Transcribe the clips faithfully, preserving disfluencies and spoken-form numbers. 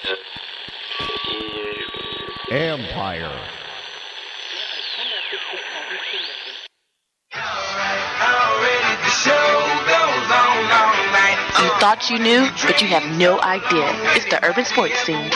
Empire. You thought you knew, but you have no idea. It's the urban sports scene.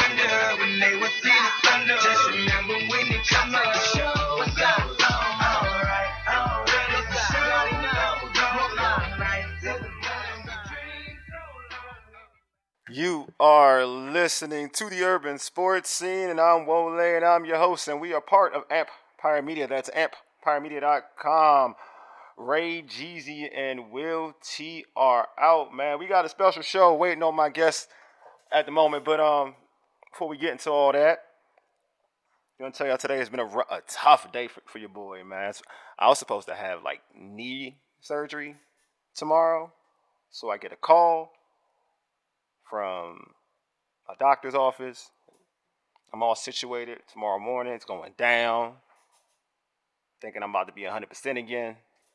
You are listening to the Urban Sports Scene, and I'm Wole, and I'm your host, and we are part of Empire Media. That's empire media dot com. Ray, Jeezy, and Will T are out, man. We got a special show waiting on my guests at the moment, but um, before we get into all that, I'm going to tell y'all today has been a, a tough day for, for your boy, man. I was supposed to have, like, knee surgery tomorrow, so I get a call from a doctor's office. I'm all situated. Tomorrow morning, it's going down. Thinking I'm about to be one hundred percent again.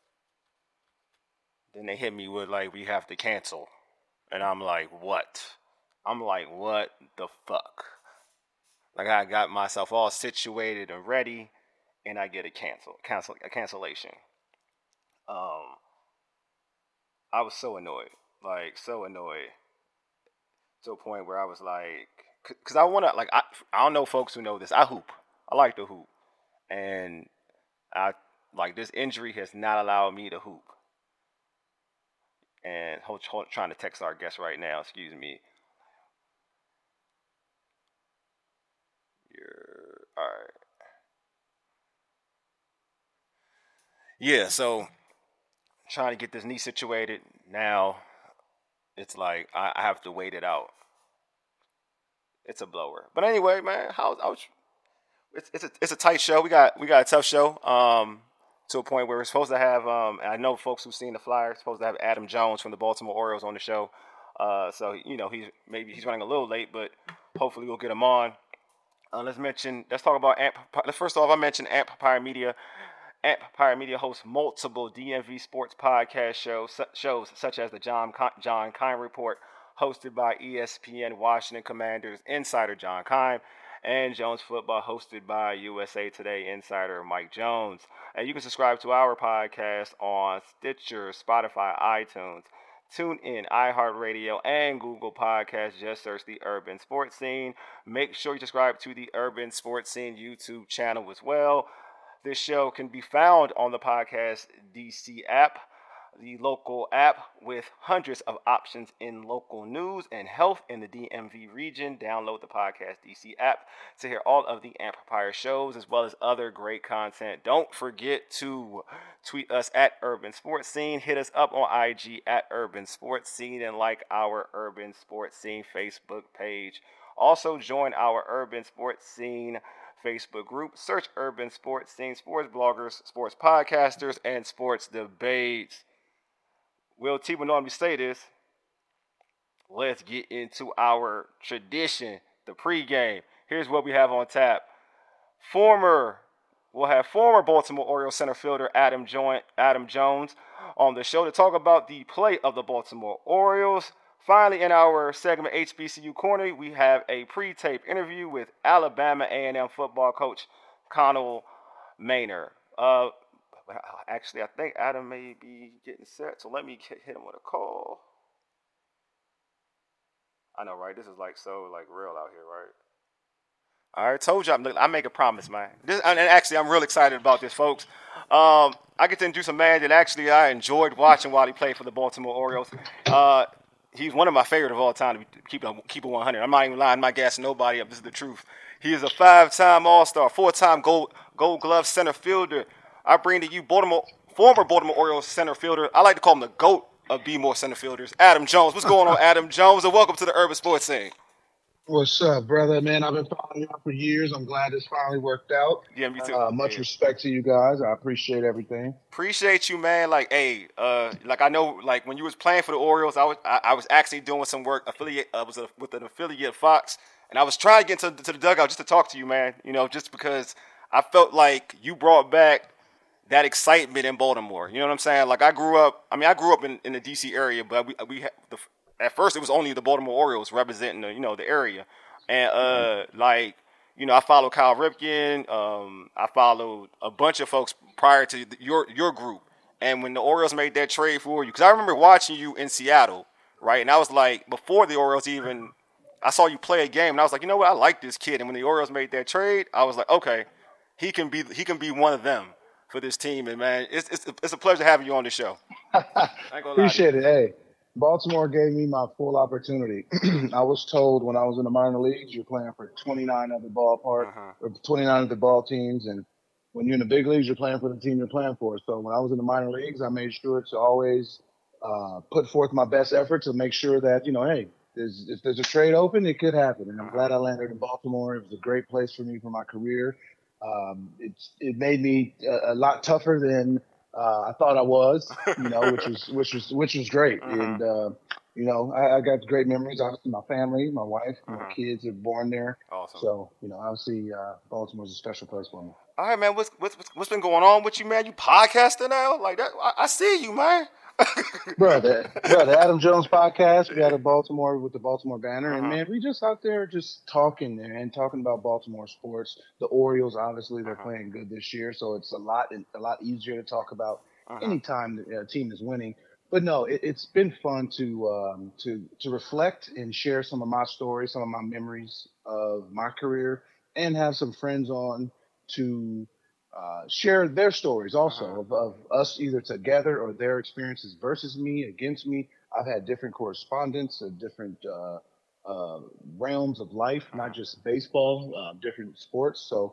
Then they hit me with, like, we have to cancel. And I'm like, what? I'm like, what the fuck? Like, I got myself all situated and ready, and I get a cancel, cancel, a cancellation. Um, I was so annoyed. Like, so annoyed. To a point where I was like, because I want to, like, I, I don't know folks who know this. I hoop. I like to hoop. And I, like, this injury has not allowed me to hoop. And hold, hold, trying to text our guest right now. Excuse me. You're, all right. Yeah, so trying to get this knee situated. Now, it's like I, I have to wait it out. It's a blower. But anyway, man, how I was, it's it's a it's a tight show. We got we got a tough show. Um, to a point where we're supposed to have um, and I know folks who've seen the flyer supposed to have Adam Jones from the Baltimore Orioles on the show. Uh, so you know he's maybe he's running a little late, but hopefully we'll get him on. Uh, let's mention. Let's talk about Amp. First off, I mentioned Empire Media. Empire Media hosts multiple D M V sports podcast shows, shows such as the John John Keim Report, hosted by E S P N Washington Commanders insider John Keim, and Jones Football, hosted by U S A Today insider Mike Jones. And you can subscribe to our podcast on Stitcher, Spotify, iTunes, TuneIn, iHeartRadio, and Google Podcasts. Just search the Urban Sports Scene. Make sure you subscribe to the Urban Sports Scene YouTube channel as well. This show can be found on the Podcast D C app, the local app with hundreds of options in local news and health in the D M V region. Download the Podcast D C app to hear all of the Empire shows as well as other great content. Don't forget to tweet us at Urban Sports Scene. Hit us up on I G at Urban Sports Scene and like our Urban Sports Scene Facebook page. Also join our Urban Sports Scene Facebook group. Search Urban Sports Scene, sports bloggers, sports podcasters, and sports debates. Will T would normally say this. Let's get into our tradition, the pregame. Here's what we have on tap. Former, we'll have former Baltimore Orioles center fielder Adam, jo- Adam Jones on the show to talk about the play of the Baltimore Orioles. Finally, in our segment H B C U Corner, we have a pre-tape interview with Alabama A and M football coach Connell Maynor. Uh, actually, I think Adam may be getting set, so let me hit him with a call. I know, right? This is like so like real out here, right? All right, told you I'm, I make a promise, man. This, and actually, I'm real excited about this, folks. Um, I get to introduce a man that actually I enjoyed watching while he played for the Baltimore Orioles. Uh, He's one of my favorite of all time. To keep it, keep it one hundred. I'm not even lying. I'm not gassing nobody up. This is the truth. He is a five-time All-Star, four-time Gold Gold Glove center fielder. I bring to you Baltimore, former Baltimore Orioles center fielder. I like to call him the GOAT of B-more center fielders. Adam Jones. What's going on, Adam Jones? And welcome to the Urban Sports Scene. What's up, brother? Man, I've been following you for years. I'm glad this finally worked out. Yeah, me too. Uh, much yeah. respect to you guys. I appreciate everything. Appreciate you, man. Like, hey, uh, like I know, like when you was playing for the Orioles, I was I, I was actually doing some work affiliate. I uh, was a, with an affiliate of Fox, and I was trying to get into to the dugout just to talk to you, man. You know, just because I felt like you brought back that excitement in Baltimore. You know what I'm saying? Like I grew up. I mean, I grew up in, in the D C area, but we we had the, at first it was only the Baltimore Orioles representing the you know the area. And uh, like you know, I followed Kyle Ripken. Um, I followed a bunch of folks prior to your your group. And when the Orioles made that trade for you, because I remember watching you in Seattle, right? And I was like, before the Orioles even, I saw you play a game, and I was like, you know what, I like this kid. And when the Orioles made that trade, I was like, okay, he can be he can be one of them for this team. And man, it's it's, it's a pleasure having you on the show. I ain't gonna lie to you. Appreciate it. Hey, Baltimore gave me my full opportunity. I was told when I was in the minor leagues, you're playing for twenty-nine other ballpark Uh-huh. or twenty-nine other ball teams, and when you're in the big leagues, you're playing for the team you're playing for. So when I was in the minor leagues, I made sure to always uh, put forth my best effort to make sure that, you know, hey, there's, if there's a trade open, it could happen. And I'm glad I landed in Baltimore. It was a great place for me for my career. Um, it's it made me a, a lot tougher than uh, I thought I was, you know, which was which was which was great. Uh-huh. And uh, you know, I, I got great memories. Obviously, my family, my wife, Uh-huh. my kids are born there. Awesome. So you know, obviously, uh, Baltimore's a special place for me. All right, man. What's what's what's been going on with you, man? You podcasting now? Like that? I, I see you, man. brother, brother, Adam Jones podcast. We out of Baltimore with the Baltimore Banner, Uh-huh. and man, we just out there just talking and talking about Baltimore sports. The Orioles, obviously, they're Uh-huh. playing good this year, so it's a lot a lot easier to talk about Uh-huh. anytime the uh, team is winning. But no, it, it's been fun to um, to to reflect and share some of my stories, some of my memories of my career, and have some friends on to uh, share their stories also Uh-huh. of, of us either together or their experiences versus me, against me. I've had different correspondence of different uh, uh, realms of life, not just baseball, uh, different sports. So,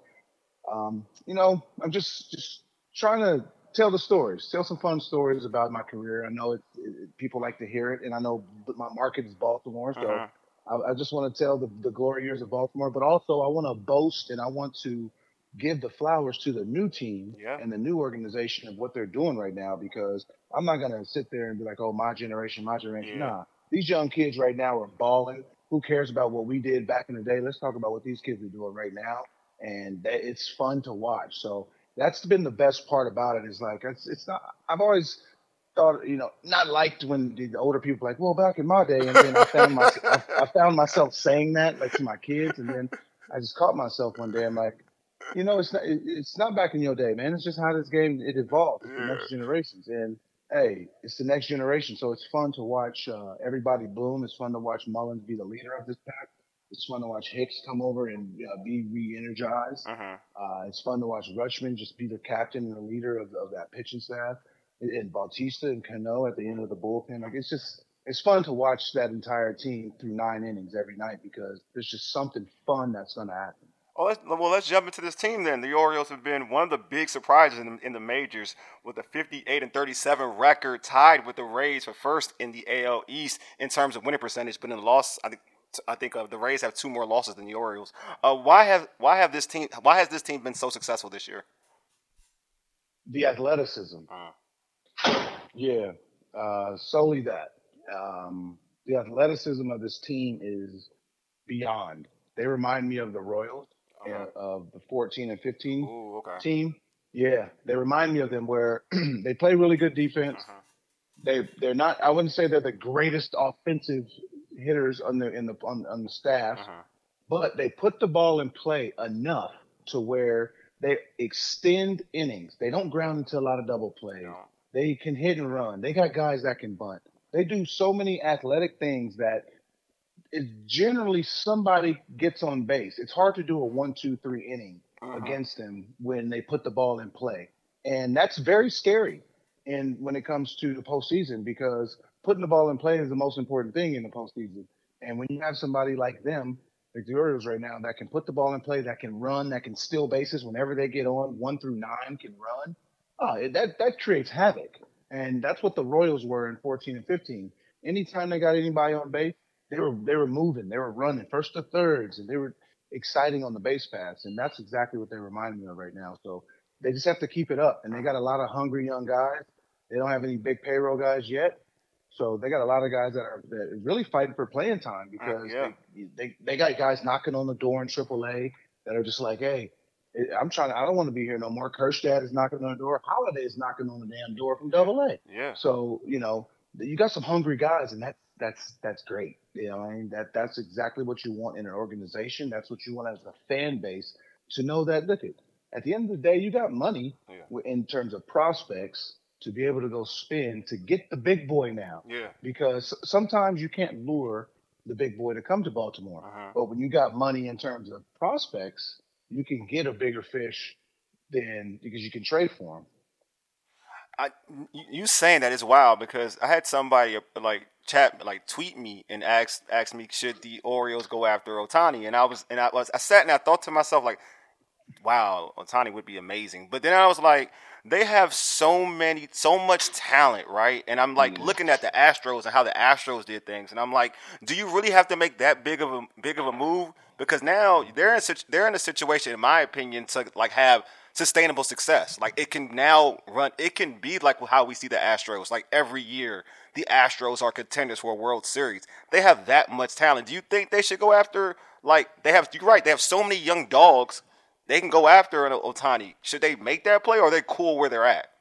um, you know, I'm just just trying to tell the stories, tell some fun stories about my career. I know it, it, people like to hear it, and I know my market is Baltimore, so Uh-huh. I, I just want to tell the, the glory years of Baltimore, but also I want to boast and I want to give the flowers to the new team Yeah. and the new organization of what they're doing right now, because I'm not going to sit there and be like, oh, my generation, my generation. Yeah. Nah, these young kids right now are balling. Who cares about what we did back in the day? Let's talk about what these kids are doing right now. And that, it's fun to watch. So that's been the best part about it, is like, it's, it's not, I've always thought, you know, not liked when the older people were like, well, back in my day. And then I found my, I, I found myself saying that like to my kids. And then I just caught myself one day. I'm like, you know, it's not, it, it's not back in your day, man. It's just how this game, it evolves. It's the next generations. And hey, it's the next generation. So it's fun to watch uh, everybody bloom. It's fun to watch Mullins be the leader of this pack. It's fun to watch Hicks come over and uh, be re-energized. Uh-huh. Uh, it's fun to watch Rutschman just be the captain and the leader of, of that pitching staff. And, and Bautista and Cano at the end of the bullpen. Like, it's just, it's fun to watch that entire team through nine innings every night, because there's just something fun that's going to happen. Oh, let's, well, let's jump into this team then. The Orioles have been one of the big surprises in the, in the majors, with a fifty-eight and thirty-seven record, tied with the Rays for first in the A L East in terms of winning percentage. But in the loss, I think I think uh, the Rays have two more losses than the Orioles. Uh, why have why have this team why has this team been so successful this year? The athleticism, Uh, yeah, uh, solely that. Um, the athleticism of this team is beyond. They remind me of the Royals, uh-huh. uh, of the fourteen and fifteen Ooh, okay. team. Yeah, they remind me of them, where they play really good defense. Uh-huh. They they're not. I wouldn't say they're the greatest offensive hitters on the in the on, on the staff, Uh-huh. but they put the ball in play enough to where they extend innings. They don't ground into a lot of double plays. No. They can hit and run. They got guys that can bunt. They do so many athletic things that it generally somebody gets on base. It's hard to do a one, two, three inning Uh-huh. against them when they put the ball in play. And that's very scary. And when it comes to the postseason, because putting the ball in play is the most important thing in the postseason. And when you have somebody like them, like the Orioles right now, that can put the ball in play, that can run, that can steal bases whenever they get on, one through nine can run, oh, it, that, that creates havoc. And that's what the Royals were in fourteen and fifteen. Anytime they got anybody on base, they were they were moving, they were running first to thirds, and they were exciting on the base paths. And that's exactly what they remind me of right now. So they just have to keep it up. And they got a lot of hungry young guys. They don't have any big payroll guys yet. So they got a lot of guys that are, that are really fighting for playing time, because yeah. they, they they got guys knocking on the door in triple A that are just like, hey, I'm trying to, I don't want to be here no more. Kerstad is knocking on the door. Holiday is knocking on the damn door from double A. Yeah. So, you know, you got some hungry guys, and that's, that's, that's great. You know, I mean that that's exactly what you want in an organization. That's what you want as a fan base to know that. Look, at at the end of the day, you got money Yeah. w- in terms of prospects to be able to go spend to get the big boy now. Yeah. Because sometimes you can't lure the big boy to come to Baltimore, Uh-huh. but when you got money in terms of prospects, you can get a bigger fish than because you can trade for him. I you you saying that is wild because I had somebody uh, like chat like tweet me and ask ask me should the Orioles go after Otani, and I was and I was I sat and I thought to myself like, wow, Otani would be amazing. But then I was like, they have so many, so much talent, right? And I'm like Yeah. looking at the Astros and how the Astros did things, and I'm like, do you really have to make that big of a big of a move? Because now they're in such they're in a situation, in my opinion, to like have sustainable success. Like it can now run, it can be like how we see the Astros. Like every year, the Astros are contenders for a World Series. They have that much talent. Do you think they should go after? Like they have, you're right. They have so many young dogs. They can go after an Otani. Should they make that play, or are they cool where they're at?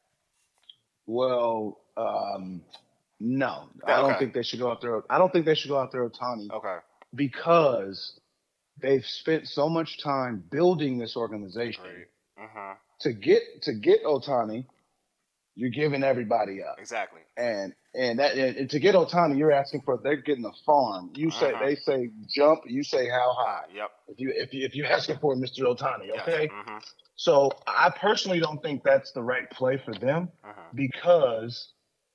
Well, um, no, I don't Okay. think they should go after. I don't think they should go after Otani Okay. because they've spent so much time building this organization. Great. Uh-huh. To get to get Otani, you're giving everybody up, Exactly. and and that and and to get Otani, you're asking for. They're getting a farm. You say Uh-huh. they say jump. You say how high. Yep. If you if you if you're asking for Mister Otani, okay. Mm-hmm. So I personally don't think that's the right play for them Uh-huh. because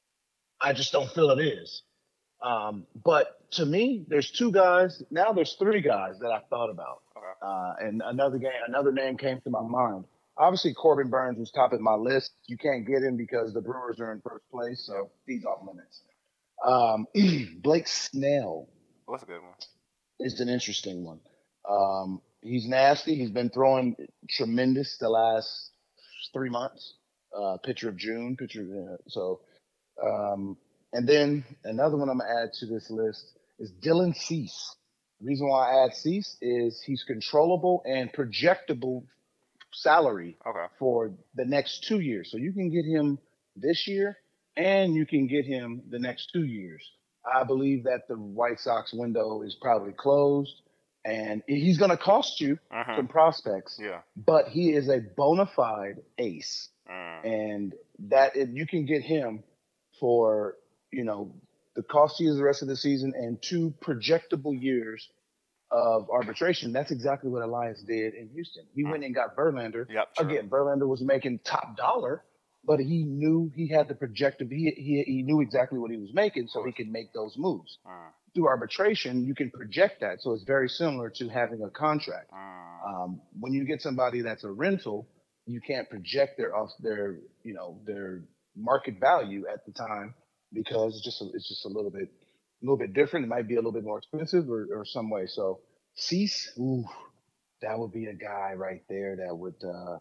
I just don't feel it is. Um, but to me, there's two guys. Now there's three guys that I thought about, Okay. uh, and another game, another name came to my mind. Obviously, Corbin Burns was top of my list. You can't get him because the Brewers are in first place, so he's off limits. Um, Blake Snell What's a good one? is an interesting one. Um, he's nasty. He's been throwing tremendous the last three months. Uh, pitcher of June, pitcher. Uh, so, um, and then another one I'm gonna add to this list is Dylan Cease. The reason why I add Cease is he's controllable and projectable salary Okay. for the next two years. So you can get him this year and you can get him the next two years. I believe that the White Sox window is probably closed and he's going to cost you Uh-huh. some prospects, Yeah. but he is a bona fide ace. Mm. And that if you can get him for, you know, the cost he is the rest of the season and two projectable years of arbitration. That's exactly what Elias did in Houston. He went and got Verlander. Yep, true. Again, Verlander was making top dollar, but he knew he had the projected. He he he knew exactly what he was making, so he could make those moves. Mm. Through arbitration, you can project that, so it's very similar to having a contract. Mm. Um, when you get somebody that's a rental, you can't project their off their you know their market value at the time because it's just a, it's just a little bit a little bit different. It might be a little bit more expensive or, or some way. So Cease, ooh, that would be a guy right there that would uh,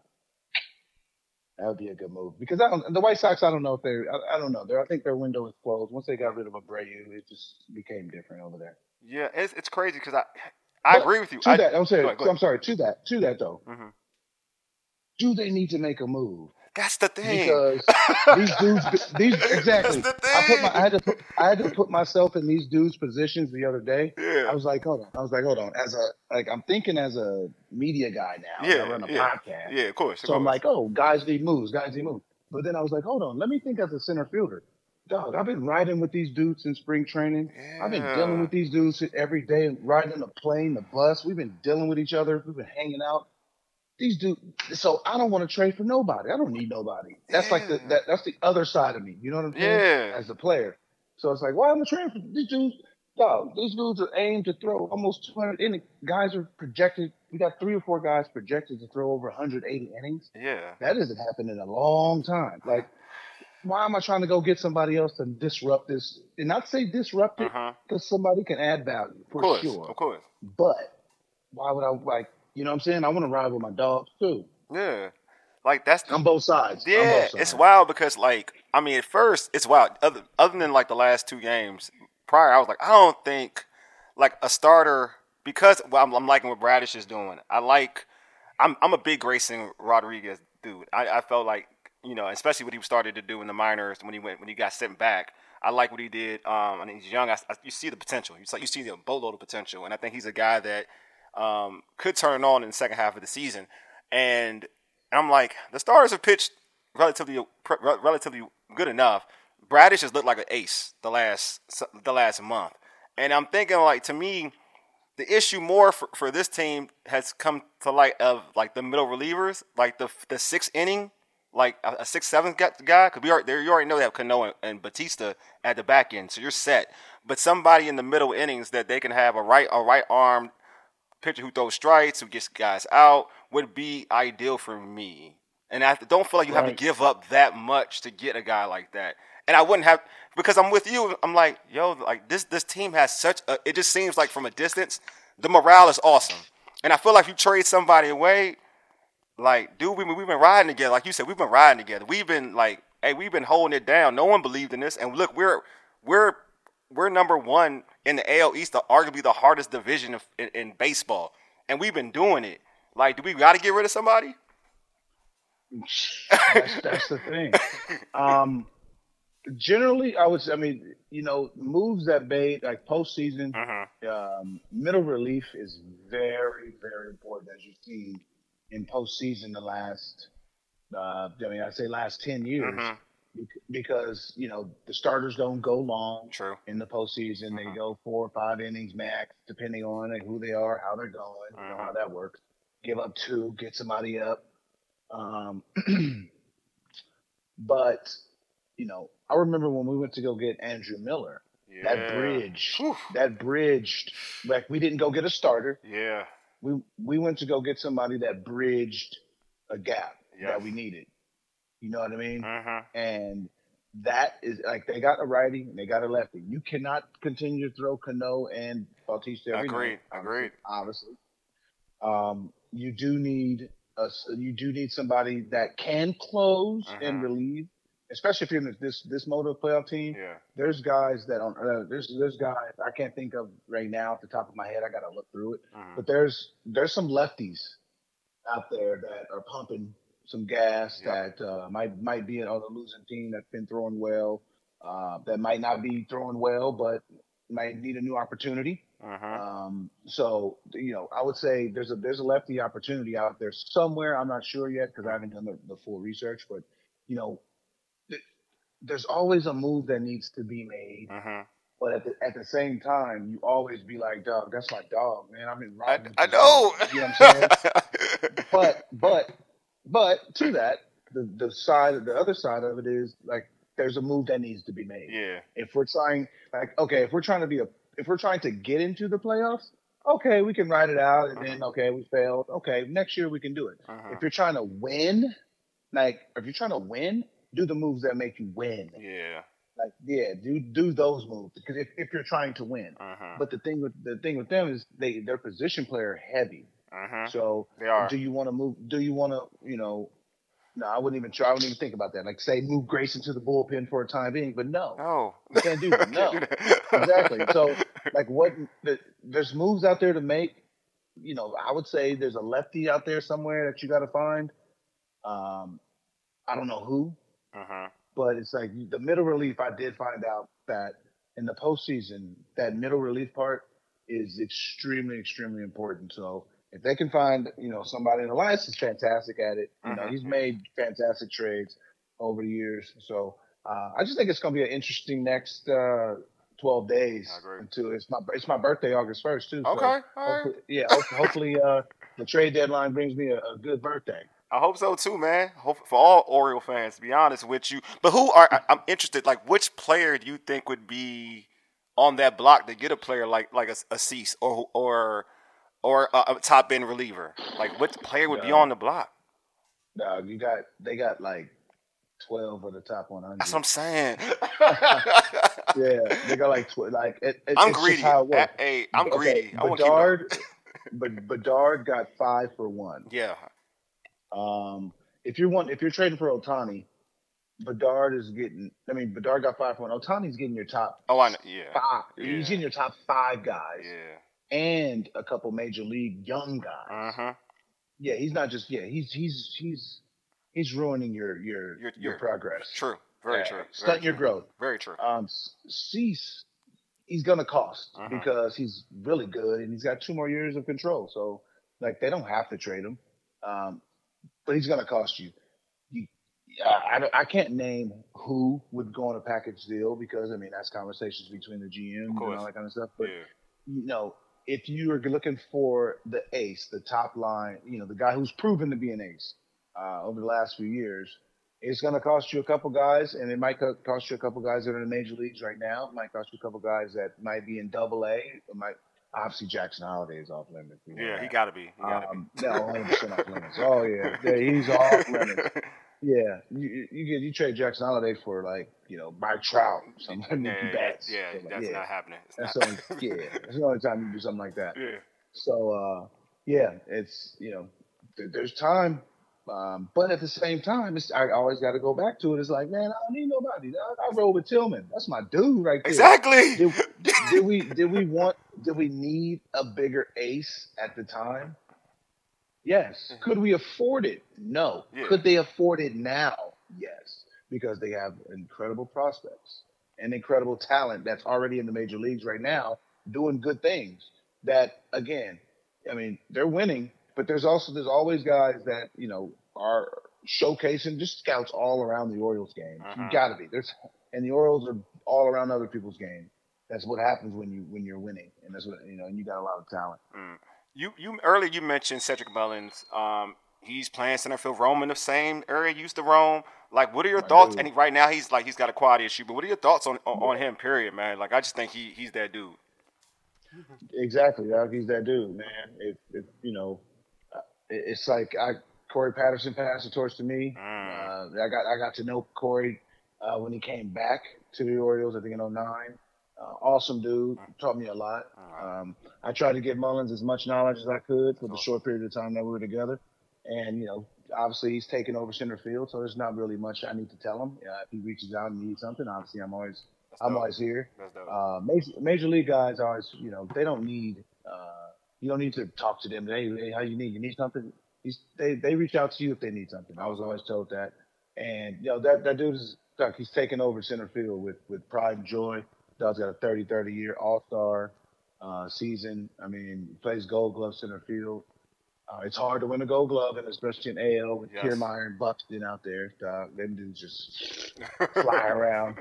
that would be a good move because I don't, the White Sox. I don't know if they I, I don't know. They're, I think their window is closed. Once they got rid of Abreu, it just became different over there. Yeah, it's it's crazy because I I But agree with you. To I, that, I'm sorry. go ahead, go ahead. I'm sorry. To that, to that though, Mhm. do they need to make a move? That's the thing. Because these dudes, these exactly. That's the I put my, thing. I had to, put, I had to put myself in these dudes' positions the other day. Yeah. I was like, hold on. I was like, hold on. As a, like, I'm thinking as a media guy now. Yeah, I run a yeah. podcast. Yeah, of course. of So I'm course. like, oh, guys need moves. Guys need moves. But then I was like, hold on. Let me think as a center fielder. Dog, I've been riding with these dudes in spring training. I've been Yeah. dealing with these dudes every day, riding the plane, the bus. We've been dealing with each other. We've been hanging out. These dudes. So I don't want to trade for nobody. I don't need nobody. That's like the Yeah. that, that's the other side of me. You know what I'm saying? Yeah. As a player. So it's like, why am I trading for these dudes? Dog, these dudes are aimed to throw almost two hundred innings. Guys are projected. We got three or four guys projected to throw over one hundred eighty innings. Yeah. That hasn't happened in a long time. Like, why am I trying to go get somebody else to disrupt this? And not say disrupt it, Uh-huh. because somebody can add value Of for course. sure. Of course. But why would I like? You know what I'm saying? I want to ride with my dogs too. Yeah. Like that's On both sides. On Yeah, both sides. it's wild because like I mean at first it's wild. Other other than like the last two games prior, I was like I don't think like a starter because well, I'm, I'm liking what Bradish is doing. I like I'm I'm a big Grayson Rodriguez dude. I, I felt like you know especially what he started to do in the minors when he went when he got sent back. I like what he did. Um, I mean, he's young. I, I, you see the potential. You see, you see the boatload of potential, and I think he's a guy that um, could turn it on in the second half of the season. And I'm like, the starters have pitched relatively relatively good enough. Bradish has looked like an ace the last the last month, and I'm thinking like to me, the issue more for, for this team has come to light of like the middle relievers, like the the sixth inning. Like a, a six, seven guy, because we are there. You already know that Cano and, and Batista at the back end, so you're set. But somebody in the middle innings that they can have a right, a right arm pitcher who throws strikes, who gets guys out, would be ideal for me. And I don't feel like you right. have to give up that much to get a guy like that. And I wouldn't have because I'm with you. I'm like, yo, like this this team has such a. It just seems like from a distance, the morale is awesome. And I feel like if you trade somebody away. Like, dude, we, we've been riding together. Like you said, we've been riding together. We've been like, hey, we've been holding it down. No one believed in this. And look, we're we're we're number one in the A L East, arguably the hardest division of, in, in baseball. And we've been doing it. Like, do we got to get rid of somebody? That's, that's the thing. Um, generally, I would. I mean, you know, moves that made like postseason, uh-huh. um, middle relief is very, very important, as you've seen. In postseason, the last, uh, I mean, I say last ten years, mm-hmm. because you know the starters don't go long. True. In the postseason, mm-hmm. they go four or five innings max, depending on who they are, how they're going, mm-hmm. you know how that works. Give up two, get somebody up. Um, but you know, I remember when we went to go get Andrew Miller. Yeah. That bridge, Whew. that bridged. Like we didn't go get a starter. Yeah. We we went to go get somebody that bridged a gap yes. that we needed. You know what I mean? Uh-huh. And that is like they got a righty and they got a lefty. You cannot continue to throw Cano and Bautista every Agreed. night. Agreed. Obviously, um, you do need a you do need somebody that can close uh-huh. and relieve. Especially if you're in this this mode of playoff team, yeah. there's guys that on uh, there's there's guys I can't think of right now off the top of my head. I gotta look through it, mm-hmm. but there's there's some lefties out there that are pumping some gas yep. that uh, might might be on the losing team that's been throwing well, uh, that might not be throwing well, but might need a new opportunity. Uh-huh. Um, so you know, I would say there's a there's a lefty opportunity out there somewhere. I'm not sure yet because I haven't done the, the full research, but you know. There's always a move that needs to be made, uh-huh. but at the at the same time, you always be like, "Dog, that's my dog, man. I've been I, riding." I know. Guy. You know what I'm saying? but but but to that, the the side the other side of it is like there's a move that needs to be made. Yeah. If we're trying, like, okay, if we're trying to be a if we're trying to get into the playoffs, okay, we can ride it out, and uh-huh. then okay, we failed. Okay, next year we can do it. Uh-huh. If you're trying to win, like if you're trying to win. Do the moves that make you win. Yeah. Like yeah, do do those moves because if, if you're trying to win. Uh-huh. But the thing with the thing with them is they they're position player heavy. Uh-huh. So they are. Do you want to move? Do you want to you know? No, I wouldn't even try. I wouldn't even think about that. Like say move Grayson to the bullpen for a time being, but no, no, you can't do that. No, exactly. So like what? The, there's moves out there to make. You know, I would say there's a lefty out there somewhere that you got to find. Um, I don't know who. Uh-huh. But it's like the middle relief. I did find out that in the postseason, that middle relief part is extremely, extremely important. So if they can find, you know, somebody, and Elias is fantastic at it. You know, uh-huh. he's made fantastic trades over the years. So uh, I just think it's going to be an interesting next uh, twelve days. I agree. Until it's my it's my birthday, August first too. Okay. So all right. hopefully, yeah. Hopefully, hopefully uh, the trade deadline brings me a, a good birthday. I hope so too, man. Hope for all Oriole fans, to be honest with you. But who are I, I'm interested? Like, which player do you think would be on that block to get a player like like a, a Cease or or or a, a top end reliever? Like, what player would uh, be on the block? Dog, you got they got like twelve of the top one hundred. That's what I'm saying. Yeah, they got like twelve. Like it, it, I'm it's greedy. Just how it works. Hey, I'm okay, greedy. I Bedard, but Bedard got five for one. Yeah. Um, if you're one, if you're trading for Ohtani, Bedard is getting. I mean, Bedard got five for one. Ohtani's getting your top. Oh, I know. Yeah. Five. Yeah. He's getting your top five guys. Yeah. And a couple major league young guys. Uh huh. Yeah, he's not just. Yeah, he's he's he's he's ruining your your your, your progress. True. Very uh, true. Very stunt your true. growth. Very true. Um, Cease, he's gonna cost Mhm. because he's really good and he's got two more years of control. So like they don't have to trade him, um, but he's gonna cost you. you I, I, don't- I can't name who would go on a package deal because I mean that's conversations between the Of G Ms and course. all that kind of stuff. But Yeah. you know, if you are looking for the ace, the top line, you know, the guy who's proven to be an ace uh, over the last few years, it's going to cost you a couple guys, and it might co- cost you a couple guys that are in the major leagues right now. It might cost you a couple guys that might be in Double A. It might obviously Jackson Holiday is off limits. You know Yeah, he that. got to be. He got to Um, be. no, one hundred percent off limits. Oh yeah, yeah, he's off limits. Yeah, you you you get you trade Jackson Holiday for like you know Mike Trout, some yeah, Mookie yeah, Betts. yeah, So, like, that's yeah, not happening. It's that's not. the only yeah, that's the only time you do something like that. Yeah. So uh, yeah, it's you know th- there's time, um, but at the same time, it's, I always got to go back to it. It's like man, I don't need nobody. I, I roll with Tillman. That's my dude right there. Exactly. Did, did we did we want did we need a bigger ace at the time? Yes. Could we afford it? No. Yeah. Could they afford it now? Yes, because they have incredible prospects and incredible talent that's already in the major leagues right now doing good things. That again, I mean, they're winning, but there's also there's always guys that, you know, are showcasing just scouts all around the Orioles game. Uh-huh. You gotta be. There's and the Orioles are all around other people's game. That's what happens when you when you're winning. And that's what you know, and you got a lot of talent. Mm. You you earlier you mentioned Cedric Mullins. Um, he's playing center field, roaming the same area he used to roam. Like, what are your My thoughts? dude. And he, right now he's like he's got a quality issue, but what are your thoughts on on, on him? Period, man. Like, I just think he he's that dude. Exactly, dog. He's that dude, man. It, it you know, uh, it, it's like I Corey Patterson passed the torch to me. Mm. Uh, I got I got to know Corey uh, when he came back to the Orioles. I think in oh nine. Uh, awesome dude. Taught me a lot. Um, I tried to give Mullins as much knowledge as I could for the short period of time that we were together. And, you know, obviously he's taken over center field, so there's not really much I need to tell him. Uh, if he reaches out and needs something, obviously I'm always That's I'm dope. always here. That's dope. Uh, major, major league guys always, you know, they don't need uh, you don't need to talk to them. Hey, hey, how you need? You need something? He's, they they reach out to you if they need something. I was always told that. And you know that that dude is stuck. He's taken over center field with with pride and joy. Dog's got a thirty thirty year All Star uh, season. I mean, he plays Gold Glove center field. Uh, it's hard to win a Gold Glove, and especially in A L with Yes. Kiermaier and Buxton out there. Dog, them dudes just fly around.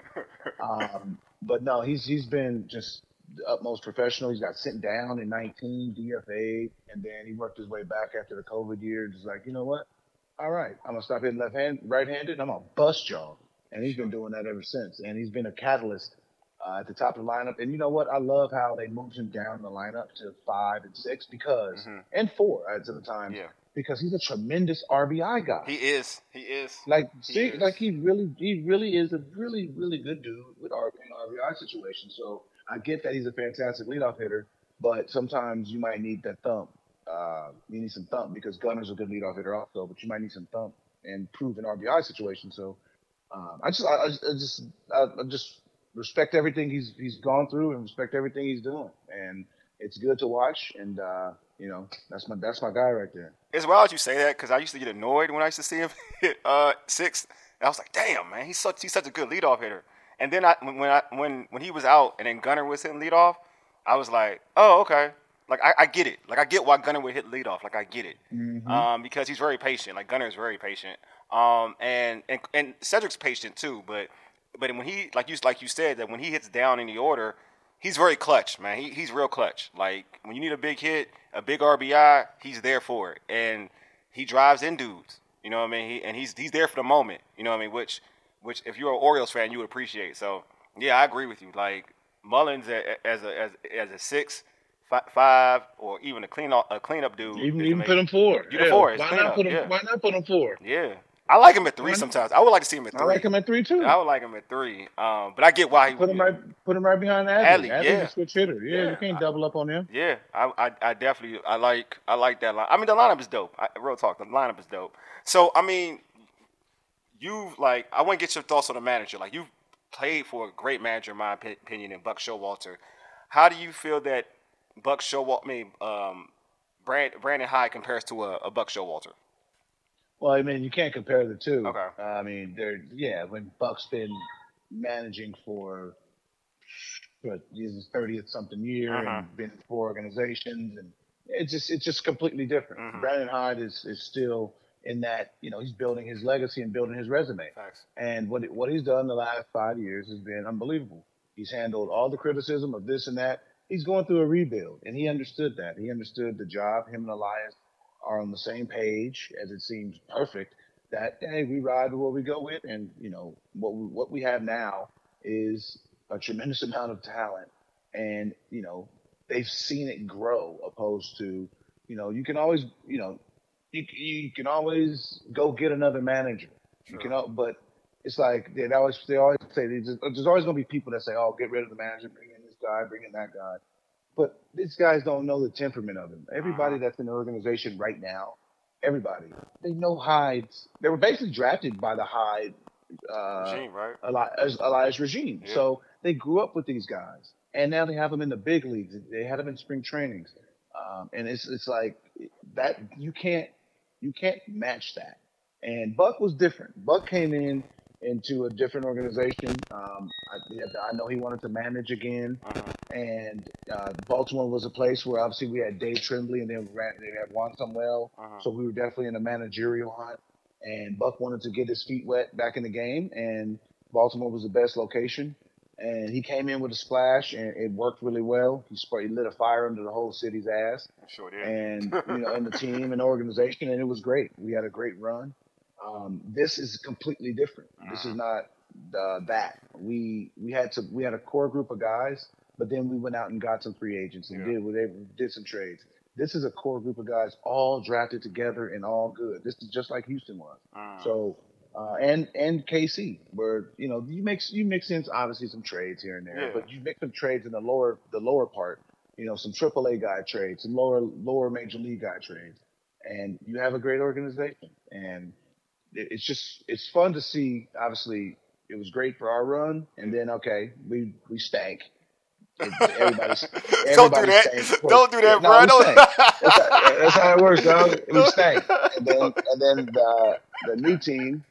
Um, but no, he's he's been just the utmost professional. He's got sent down in nineteen, D F A, and then he worked his way back after the COVID year. Just like, you know what? All right, I'm gonna stop hitting left hand, right handed. And I'm gonna bust y'all. And he's been doing that ever since. And he's been a catalyst uh, at the top of the lineup. And you know what? I love how they moved him down the lineup to five and six because, Mhm. and four at the time, Yeah. because he's a tremendous R B I guy. He is. He is. Like, He see, is. like he really, he really is a really, really good dude with R in R B I situation. So I get that he's a fantastic leadoff hitter, but sometimes you might need that thump. Uh, you need some thump because Gunner's a good leadoff hitter also, but you might need some thump and prove an R B I situation. So um, I just, I, I just, I, I just respect everything he's he's gone through and respect everything he's doing, and it's good to watch. And uh, you know, that's my that's my guy right there. It's wild you say that because I used to get annoyed when I used to see him hit uh, six. And I was like, damn, man, he's such he's such a good leadoff hitter. And then I when when I when when he was out and then Gunner was hitting leadoff, I was like, oh, okay. Like I, I get it. Like I get why Gunner would hit leadoff. Like I get it. Mm-hmm. Um, because he's very patient. Like Gunner is very patient. Um, and, and and Cedric's patient too. But but when he like you like you said that when he hits down in the order, he's very clutch, man. He he's real clutch. Like when you need a big hit, a big R B I, he's there for it, and he drives in dudes. You know what I mean? He, and he's he's there for the moment. You know what I mean? Which which if you're an Orioles fan, you would appreciate. So yeah, I agree with you. Like Mullins as a as as a six. Five or even a clean a cleanup dude. Even is even amazing. put him four. You can Yeah, four. It's Why cleanup, not put him? yeah. Why not put him four? Yeah, I like him at three Why not? sometimes. I would like to see him at three. I like him at three too. I would like him at three. Um, but I get why he Put him yeah. right, put him right behind Adley. Adley, Adley's yeah. a switch hitter. Yeah, Yeah, you can't I- double up on him. Yeah, I, I, I definitely, I like, I like that line. I mean, the lineup is dope. I, real talk, the lineup is dope. So, I mean, you like, I want to get your thoughts on the manager. Like, you've played for a great manager, in my opi- opinion, in Buck Showalter. How do you feel that Buck Showalter, I mean, um, Brand, Brandon Hyde compares to a, a Buck Showalter? Well, I mean, you can't compare the two. Okay. Uh, I mean, they're yeah. When Buck's been managing for what this is his thirtieth something year Uh-huh. and been in four organizations, and it's just it's just completely different. Mhm. Brandon Hyde is is still in that, you know, he's building his legacy and building his resume. Thanks. And what what he's done the last five years has been unbelievable. He's handled all the criticism of this and that. He's going through a rebuild, and he understood that. He understood the job. Him and Elias are on the same page, as it seems perfect. That hey, we ride with what we go with, and you know what we, what we have now is a tremendous amount of talent, and you know they've seen it grow. Opposed to, you know, you can always, you know, you, you can always go get another manager. Sure. You can, al- but it's like they always they always say there's, there's always going to be people that say, "Oh, get rid of the manager, bring in this guy, bring in that guy." But these guys don't know the temperament of him. Everybody Uh-huh. that's in the organization right now, everybody, they know Hyde's. They were basically drafted by the Hyde uh, Regime, right? Elias, Elias regime. Yeah. So they grew up with these guys, and now they have them in the big leagues. They had them in spring trainings, um, and it's it's like that. You can't you can't match that. And Buck was different. Buck came in into a different organization. Um, I, I know he wanted to manage again, Uh-huh. and uh, Baltimore was a place where obviously we had Dave Tremblay, and then we ran, they had Juan Samuel, Uh-huh. so we were definitely in a managerial hunt. And Buck wanted to get his feet wet back in the game, and Baltimore was the best location. And he came in with a splash, and it worked really well. He, sp- he lit a fire under the whole city's ass, Sure did. and you know, and the team and the organization, and it was great. We had a great run. Um, this is completely different. This is not uh, that. We we had to we had a core group of guys, but then we went out and got some free agents and Yeah. did whatever, did some trades. This is a core group of guys all drafted together and all good. This is just like Houston was. Uh-huh. So uh, and and K C, where you know you mix you mix in obviously some trades here and there, Yeah. but you mix some trades in the lower the lower part. You know, some triple A guy trades, some lower lower major league guy trades, and you have a great organization. And it- it's just it's fun to see. Obviously, it was great for our run, and then okay, we we stank. It- Everybody's Don't do everybody that. stank. Don't do that, No, bro. we Don't. stank. That's how, that's how it works, dog. We stank, and then and then the the new team,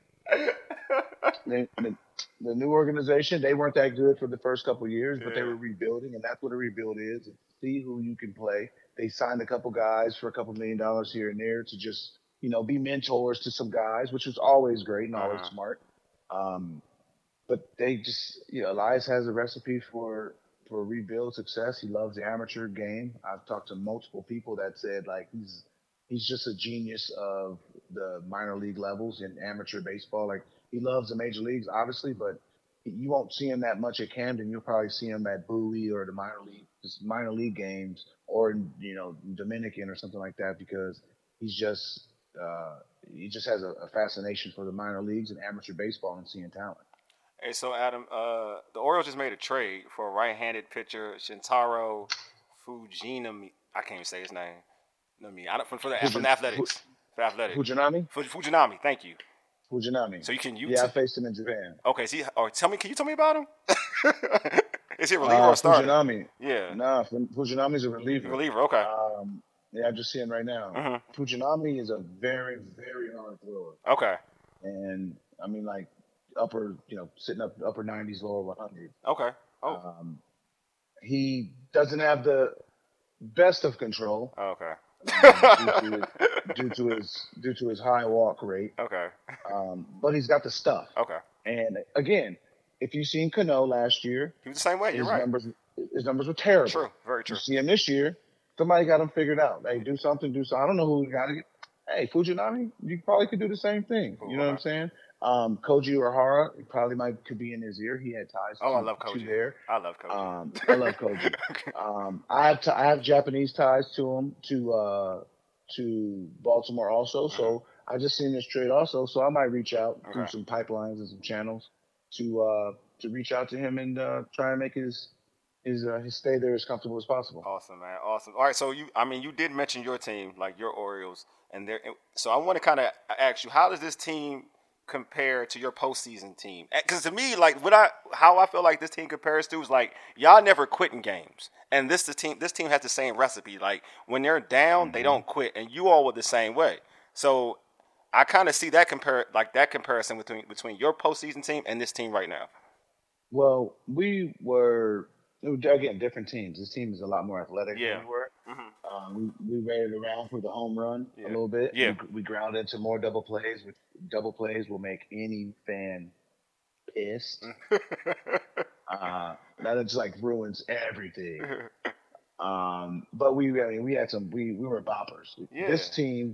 the, the, the new organization, they weren't that good for the first couple of years, but they Yeah. were rebuilding, and that's what a rebuild is. See who you can play. They signed a couple guys for a couple million dollars here and there to just, you know, be mentors to some guys, which was always great and always Uh-huh. smart. Um, but they just, you know, Elias has a recipe for for rebuild success. He loves the amateur game. I've talked to multiple people that said like he's he's just a genius of the minor league levels in amateur baseball. Like he loves the major leagues, obviously, but you won't see him that much at Camden. You'll probably see him at Bowie or the minor league, just minor league games, or in, you know, Dominican or something like that, because he's just uh, he just has a, a fascination for the minor leagues and amateur baseball and seeing talent. Hey, so Adam, uh, the Orioles just made a trade for a right-handed pitcher, Shintaro Fujinami. I can't even say his name. No, me. I don't, from, for the, from Fujin- the Athletics. For Athletics. Fujinami? Fu- Fujinami. Thank you. Fujinami. So you can use. Yeah, I faced him in Japan. Okay. See, or tell me. Can you tell me about him? Is he a reliever Uh, or starter? Fujinami. Yeah. Nah, Fu- Fujinami's a reliever. Reliever. Okay. Um, yeah, I'm just seeing right now. Mhm. Fujinami is a very, very hard thrower. Okay. And I mean, like upper, you know, sitting up upper nineties, lower one hundred. Okay. Oh. Um, he doesn't have the best of control okay. um, due, to his, due to his due to his high walk rate, Okay. um, but he's got the stuff. Okay. And again, if you've seen Cano last year, He was the same way. You're his right. numbers his numbers were terrible. True. Very true. You see him this year, somebody got him figured out. Hey, do something, do something. I don't know who got it. Hey, Fujinami, you probably could do the same thing. You know what I'm saying? Um, Koji Uehara, he probably might could be in his ear. He had ties Oh, to, I love to Koji. there. I love Koji. Um, I love Koji. um, I have t- I have Japanese ties to him to uh, to Baltimore also. So I just seen this trade also. So I might reach out through Okay. some pipelines and some channels to uh, to reach out to him and uh, try and make his his uh, his stay there as comfortable as possible. Awesome, man. Awesome. All right, so you, I mean, you did mention your team, like your Orioles, and there. So I want to kind of ask you, how does this team compare to your postseason team? Because to me, like what I, how I feel like this team compares to is like y'all never quit in games, and this the team. This team has the same recipe. Like when they're down, Mm-hmm. they don't quit, and you all were the same way. So I kind of see that compare like that comparison between between your postseason team and this team right now. Well, we were again different teams. This team is a lot more athletic than Yeah. we were. Mm-hmm. Um, we we ran it around for the home run Yeah. a little bit. Yeah. We, we ground into more double plays, which double plays will make any fan pissed. uh, that just like ruins everything. Um, but we I mean, we had some we we were boppers. Yeah. This team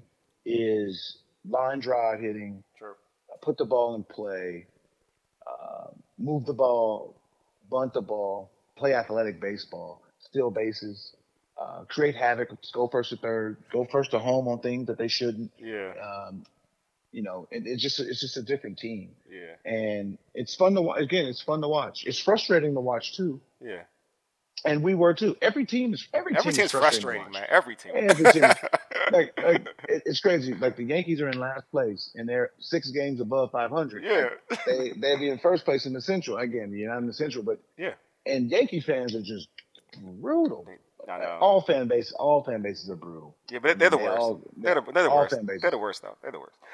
is line drive hitting, Sure. put the ball in play, uh, move the ball, bunt the ball, play athletic baseball, steal bases, uh, create havoc, go first to third, go first to home on things that they shouldn't. Yeah. Um, you know, it, it's just it's just a different team, Yeah. and it's fun to watch. Again, it's fun to watch. It's frustrating to watch too, Yeah. and we were too. Every team is every, Every team team's is frustrating, frustrating, to watch. man. Every team. Every team. like, like it- it's crazy. Like the Yankees are in last place, and they're six games above five hundred. Yeah. They they'd be in first place in the Central. Again, you're not in the Central, but Yeah. and Yankee fans are just brutal. I know. All fan base, all fan bases are brutal. Yeah, but they're the They worst. all- they're the, they're the all worst. fan bases. They're the worst, though. They're the worst.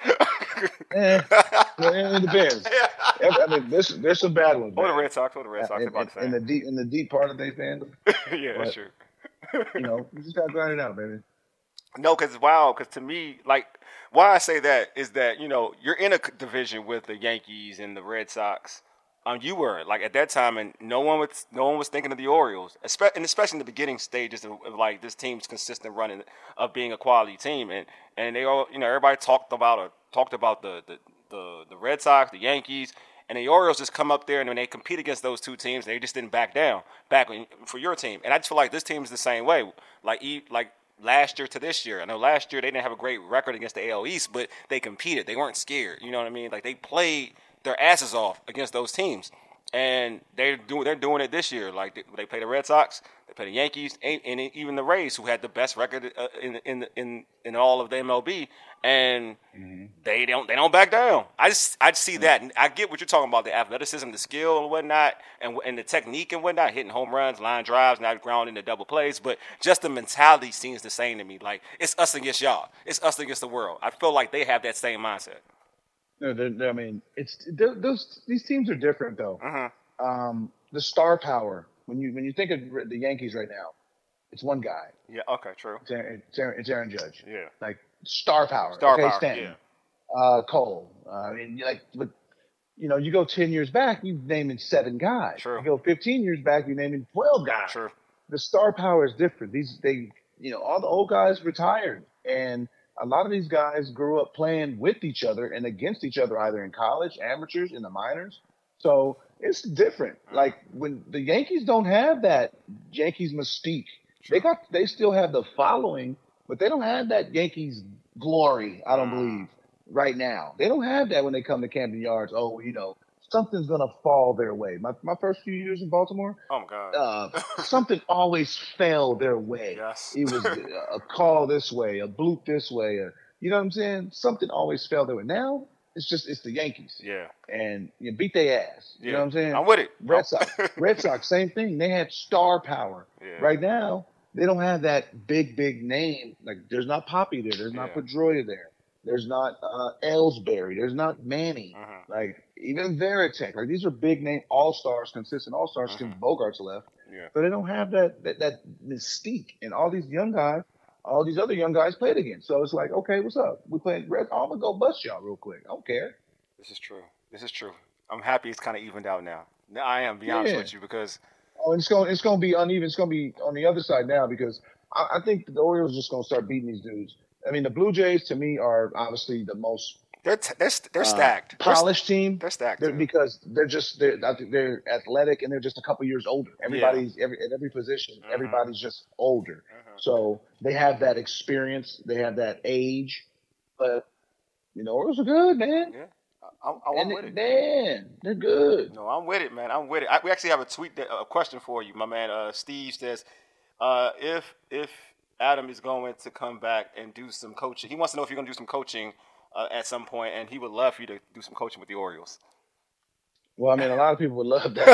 Eh, well, it depends. I mean, there's there's some bad ones. Or the man. Red Sox. Or the Red Sox. in, They're about the in, in the same. deep in the deep part of their fandom, Yeah, that's but- true. you know, you just gotta grind it out, baby. No, because wow, because to me, like, why I say that is that you know you're in a c- division with the Yankees and the Red Sox. Um, you were like at that time, and no one was no one was thinking of the Orioles, espe- and especially in the beginning stages of, of like this team's consistent running of being a quality team, and and they all you know everybody talked about a, talked about the, the the the Red Sox, the Yankees, and the Orioles just come up there and when they compete against those two teams, they just didn't back down back when, for your team, and I just feel like this team is the same way, like e- like. Last year to this year. I know last year they didn't have a great record against the A L East, but they competed. They weren't scared. You know what I mean? Like they played their asses off against those teams, and they're doing they're doing it this year. Like they, they play the Red Sox, they play the Yankees, and, and even the Rays, who had the best record uh, in in in in all of the M L B, and they don't they don't back down. I just I just see that, and I get what you're talking about, the athleticism, the skill, and whatnot, and and the technique and whatnot, hitting home runs, line drives, not grounding the double plays, but just the mentality seems the same to me. Like it's us against y'all, it's us against the world. I feel like they have that same mindset. No, they're, they're- I mean, it's they're- those these teams are different though. Uh-huh. Um, the star power when you when you think of the Yankees right now, it's one guy. Yeah. Okay. True. It's Aaron, it's Aaron, it's Aaron Judge. Yeah. Like star power. Star okay, power, Stanton, uh, Cole. Uh, I mean, you like, but you know, you go ten years back, you naming seven guys. True. You go fifteen years back, you naming twelve guys. True. The star power is different. These they, you know, all the old guys retired, and a lot of these guys grew up playing with each other and against each other, either in college, amateurs, in the minors. So it's different. Like when the Yankees don't have that Yankees mystique. They got they still have the following, but they don't have that Yankees glory, I don't believe, right now. They don't have that when they come to Camden Yards. Oh, you know, something's gonna fall their way. My my first few years in Baltimore, Oh my God. uh, something always fell their way. Yes. It was a, a call this way, a bloop this way, a, you know what I'm saying? Something always fell their way. Now it's just it's the Yankees, Yeah. and you beat their ass. You Yeah. know what I'm saying? I'm with it. Red Sox, Red Sox, same thing. They had star power. Yeah. Right now, they don't have that big, big name. Like there's not Poppy there. There's not Yeah. Pedroia there. There's not uh, Ellsbury. There's not Manny. Uh-huh. Like even Veritek. Like these are big name all stars, consistent all stars. Since Bogart's left, Yeah. so they don't have that, that that mystique. And all these young guys, all these other young guys played against. So it's like, okay, what's up? We playing Red. I'm gonna go bust y'all real quick. I don't care. This is true. This is true. I'm happy it's kind of evened out now. Now, I am, to be honest Yeah. with you, because Oh, and it's going it's going to be uneven. It's going to be on the other side now because I, I think the Orioles are just going to start beating these dudes. I mean, the Blue Jays to me are obviously the most they're t- they're st- they're uh, stacked. They're, polished team. they're stacked. They're, too. because they're just they're I think they're athletic and they're just a couple years older. Everybody's every at every position. Mhm. Everybody's just older. Mhm. So they have that experience. They have that age. But you know, Orioles are good, man. Yeah. I, I, I'm And with it. man, they're good. No, I'm with it, man. I'm with it. I, we actually have a tweet, that, a question for you, my man. Uh, Steve says, uh, if if Adam is going to come back and do some coaching, he wants to know if you're going to do some coaching uh, at some point, and he would love for you to do some coaching with the Orioles. Well, I mean, a lot of people would love that.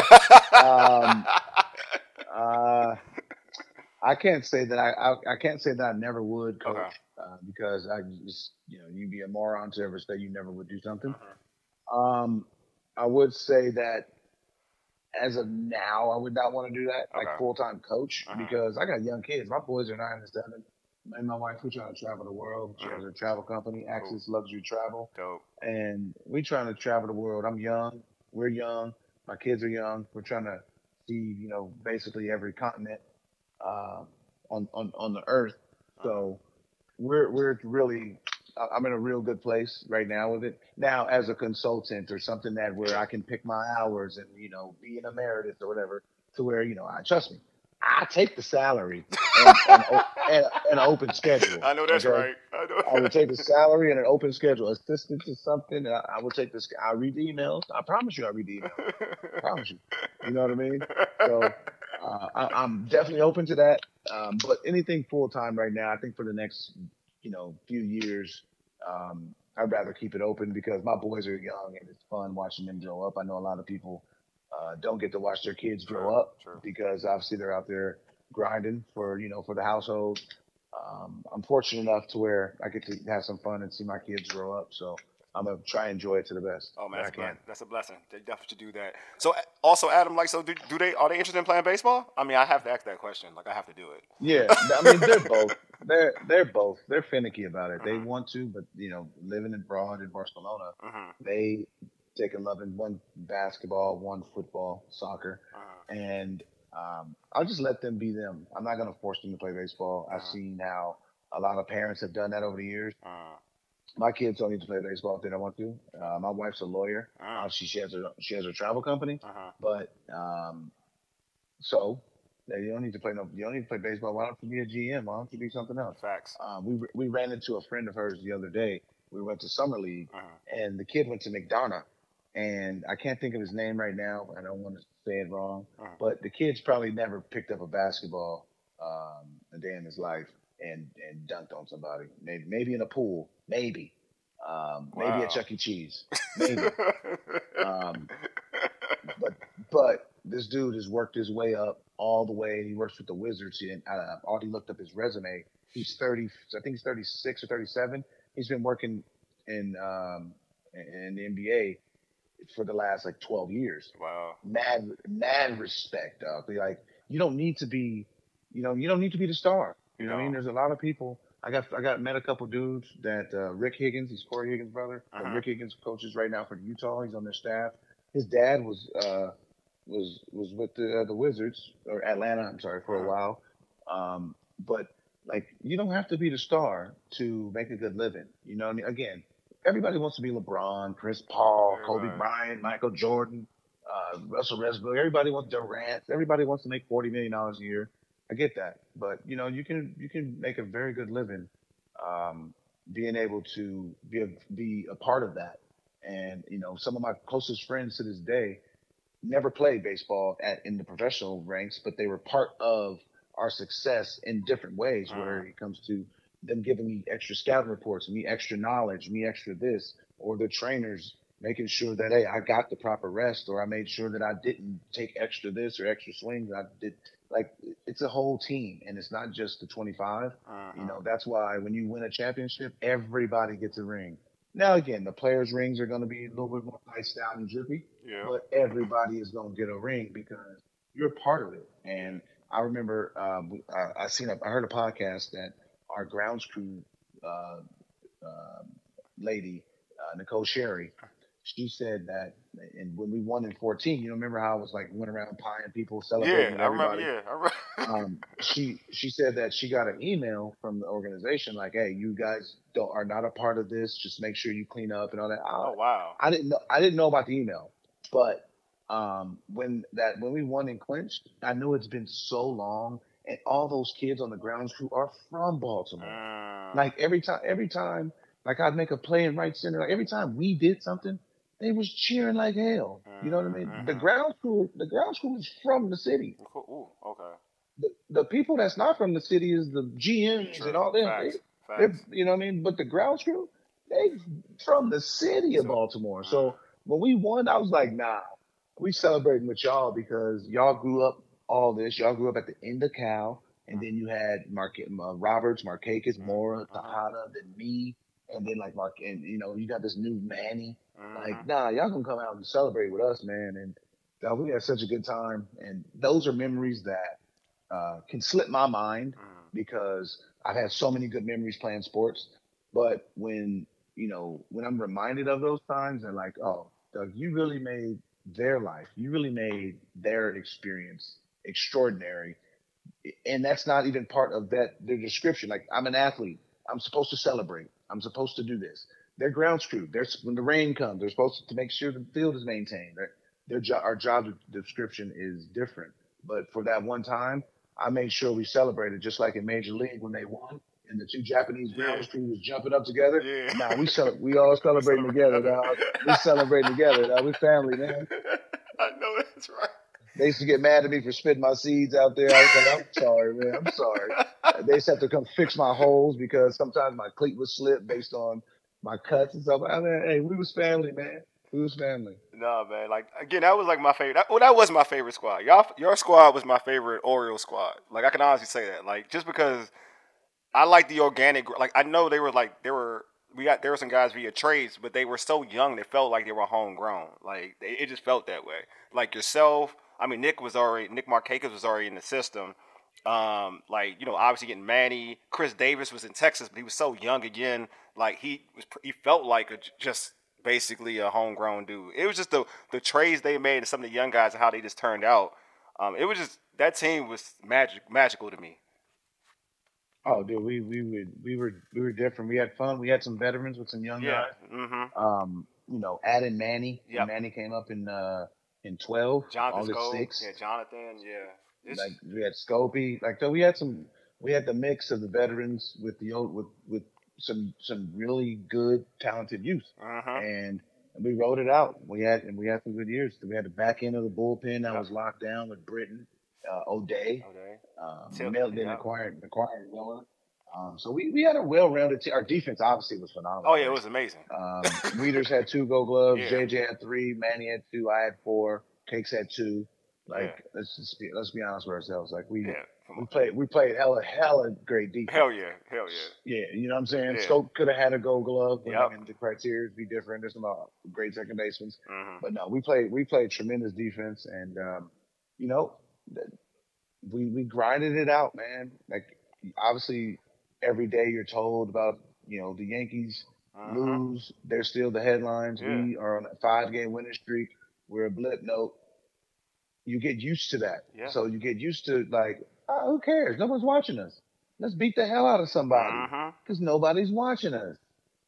um, uh, I can't say that I, I I can't say that I never would coach. Okay. Uh, uh, because I just, you know, you'd be a moron to ever say you never would do something. Mm-hmm. Um, I would say that as of now, I would not want to do that, like Okay. full time coach, Mm-hmm. because I got young kids. My boys are nine and seven. Me and my wife, we trying to travel the world. She has Mm-hmm. a travel company, Cool. Access Luxury Travel, Dope. and we trying to travel the world. I'm young. We're young. My kids are young. We're trying to see, you know, basically every continent uh, on on on the earth. Mm-hmm. So we're we're really I- I'm in a real good place right now with it. Now, as a consultant or something that where I can pick my hours and you know be an emeritus or whatever, to where you know I trust me, I take the salary and and o- and an open schedule. I know that's Okay, right. I know. I would take the salary and an open schedule, assistant to something. And I, I would take this. I read the emails. I promise you, I read the emails. I promise you. You know what I mean? So uh, I, I'm definitely open to that. Um, but anything full time right now, I think for the next, you know, few years, um, I'd rather keep it open because my boys are young and it's fun watching them grow up. I know a lot of people uh, don't get to watch their kids grow True. up True. because obviously they're out there grinding for you know for the household. Um, I'm fortunate enough to where I get to have some fun and see my kids grow up. So I'm gonna try and enjoy it to the best Oh man, that I that's a, ble- can. that's a blessing. They definitely should do that. So a- also, Adam, like, so do, do they are they interested in playing baseball? I mean, I have to ask that question. Like, I have to do it. Yeah, I mean they're both they're they're both they're finicky about it. They Mhm. want to, but you know, living abroad in Barcelona, Mhm. they take a love in one basketball, one football, soccer, Mhm. and um, I'll just let them be them. I'm not gonna force them to play baseball. I've Mhm. seen how a lot of parents have done that over the years. Mhm. My kids don't need to play baseball if they don't want to. Uh, my wife's a lawyer. Mhm. Uh, she, she has her she has her travel company, Mhm. but um, so they you don't need to play no. You don't need to play baseball. Why don't you be a G M? Why don't you be something else? Facts. Um, we we ran into a friend of hers the other day. We went to summer league, Mhm. and the kid went to McDonough, and I can't think of his name right now. I don't want to say it wrong, Mhm. but the kid's probably never picked up a basketball um, a day in his life and and dunked on somebody. Maybe maybe in a pool, maybe, um, maybe at Wow. Chuck E. Cheese, maybe. Um, but but this dude has worked his way up all the way. He works with the Wizards. And I, I already looked up his resume. He's thirty. I think he's thirty-six or thirty-seven. He's been working in um, in the N B A for the last like twelve years. Wow. Mad mad respect, dog. Like you don't need to be, you know, you don't need to be the star. You You know what I mean? know. There's a lot of people. I got I got met a couple dudes that uh, Rick Higgins, he's Corey Higgins' brother. But Mhm. Rick Higgins coaches right now for Utah. He's on their staff. His dad was uh, was was with the uh, the Wizards or Atlanta. I'm sorry for a Mhm. while. Um, but like you don't have to be the star to make a good living. You know what I mean? Again, everybody wants to be LeBron, Chris Paul, Kobe Everybody. Bryant, Michael Jordan, uh, Russell Westbrook. Everybody wants Durant. Everybody wants to make forty million dollars a year. I get that, but you know you can you can make a very good living um, being able to be a, be a part of that. And you know some of my closest friends to this day never played baseball at in the professional ranks, but they were part of our success in different ways. Where Mhm. it comes to them giving me extra scouting reports, me extra knowledge, me extra this, or the trainers making sure that hey, I got the proper rest, or I made sure that I didn't take extra this or extra swings. I did like it's a whole team, and it's not just the twenty-five. You Mhm. know that's why when you win a championship, everybody gets a ring. Now again, the players' rings are going to be a little bit more iced out and drippy, Yeah. but everybody is going to get a ring because you're part of it. Yeah. And I remember um, I, I seen a, I heard a podcast that our grounds crew uh, uh, lady uh, Nicole Sherry, she said that, and when we won in fourteen, you know, remember how I was like went around pieing people, celebrating Yeah. with I remember. everybody. Yeah. I remember. Um, she she said that she got an email from the organization like, "Hey, you guys don't are not a part of this. Just make sure you clean up and all that." Oh I, wow. I didn't know I didn't know about the email, but um, when that when we won and clinched, I knew it's been so long, and all those kids on the grounds crew are from Baltimore. Mm. Like every time, every time, like I'd make a play in right center. Like every time we did something, they was cheering like hell. You know what I mean? Mhm. The Mhm. ground crew, the ground crew is from the city. Cool. Ooh. Okay. The, the people that's not from the city is the G Ms and True. all them. They, Facts. they're, Facts. you know what I mean? But the ground crew, they from the city of So. Baltimore. Mm. So when we won, I was like, nah, we celebrating with y'all because y'all grew up all this. Y'all grew up at the end of Cal. and then you had Mark uh, Roberts, Markakis, Mora, Uh-huh. Tejada, then me, and then like Mark, and you know you got this new Manny. Uh-huh. Like, nah, y'all can come out and celebrate with us, man. And uh, we had such a good time, and those are memories that uh, can slip my mind Uh-huh. because I've had so many good memories playing sports. But when you know when I'm reminded of those times, and like, oh, Doug, you really made their life, you really made their experience extraordinary, and that's not even part of that their description. Like, I'm an athlete, I'm supposed to celebrate, I'm supposed to do this. They're grounds crew. They're when the rain comes, they're supposed to make sure the field is maintained. Their, their jo- our job description is different. But for that one time, I made sure we celebrated just like in Major League when they won, and the two Japanese grounds Yeah. crew was jumping up together. Yeah. Nah, we cel- we all celebrating together, dog. We celebrating together, dog. We family, man. I know that's right. They used to get mad at me for spitting my seeds out there. I was like, I'm sorry, man. I'm sorry. They used to have to come fix my holes because sometimes my cleat would slip based on my cuts and stuff. I mean, hey, we was family, man. We was family. Nah, man. Like, again, that was like my favorite. That, well, that was my favorite squad. Y'all, your squad was my favorite Orioles squad. Like, I can honestly say that. Like, just because I like the organic. Like, I know they were like they were. We got there were some guys via trades, but they were so young. They felt like they were homegrown. Like, they, it just felt that way. Like yourself. I mean, Nick was already Nick Markakis was already in the system. Um, like, you know, obviously getting Manny. Chris Davis was in Texas, but he was so young again. Like, he was, he felt like a, just basically a homegrown dude. It was just the the trades they made and some of the young guys and how they just turned out. Um, it was just that team was magic magical to me. Oh, dude, we we would we were we were different. We had fun. We had some veterans with some young Yeah. guys. Mm-hmm. Um, you know, adding Manny. When Yep. Manny came up in uh in twelve, Jonathan August Scope. sixth. Yeah, Jonathan. Yeah. It's, Like we had Scopey. Like, so we had some we had the mix of the veterans with the old with with some some really good talented youth, uh-huh. and we rode it out. We had and we had some good years. We had the back end of the bullpen that Yep. was locked down with Britton, uh, O'Day, Okay. um, Till- Mel, then yeah. acquired acquired Miller. Um, so we, we had a well-rounded team. Our defense obviously was phenomenal. Oh yeah, it was amazing. Um, Weeders had two Gold Gloves. Yeah. J J had three. Manny had two. I had four. Cakes had two. Like, Yeah. let's just be let's be honest with ourselves. Like, we Yeah. Come we on. played we played hella hella great defense. Hell yeah. Hell yeah. Yeah, you know what I'm saying? Yeah. Scope could have had a Gold Glove, but Yep. I mean, the criteria would be different. There's some uh, great second basemen, Mm-hmm. but no, we played we played tremendous defense, and um, you know, th- we we grinded it out, man. Like, obviously, every day you're told about, you know, the Yankees Uh-huh. lose, they're still the headlines. Yeah. We are on a five game winning streak. We're a blip. No, you get used to that. Yeah. So you get used to, like, oh, who cares? No one's watching us. Let's beat the hell out of somebody Uh-huh. because nobody's watching us.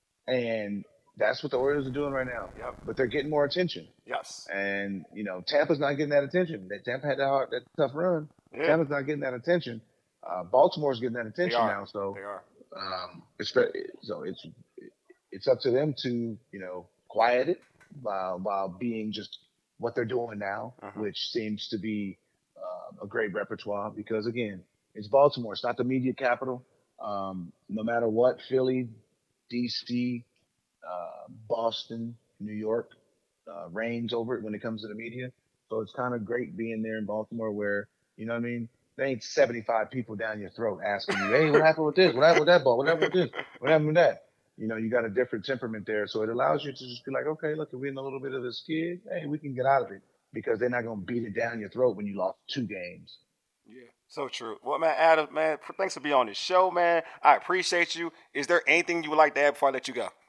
And that's what the Orioles are doing right now. Yep. But they're getting more attention. Yes. And, you know, Tampa's not getting that attention. That Tampa had that, hard, that tough run. Yeah. Tampa's not getting that attention. Uh, Baltimore's getting that They attention are. now. So, They are. um, it's, so it's it's up to them to, you know, quiet it while while being just what they're doing now, Uh-huh. which seems to be uh, a great repertoire because, again, it's Baltimore. It's not the media capital. Um, no matter what, Philly, D C, uh, Boston, New York uh, reigns over it when it comes to the media. So it's kind of great being there in Baltimore where, you know what I mean? There ain't seventy-five people down your throat asking you, hey, what happened with this? What happened with that ball? What happened with this? What happened with that? You know, you got a different temperament there. So it allows you to just be like, okay, look, if we're in a little bit of a skid, hey, we can get out of it because they're not going to beat it down your throat when you lost two games. Yeah. So true. Well, man, Adam, man, thanks for being on this show, man. I appreciate you. Is there anything you would like to add before I let you go?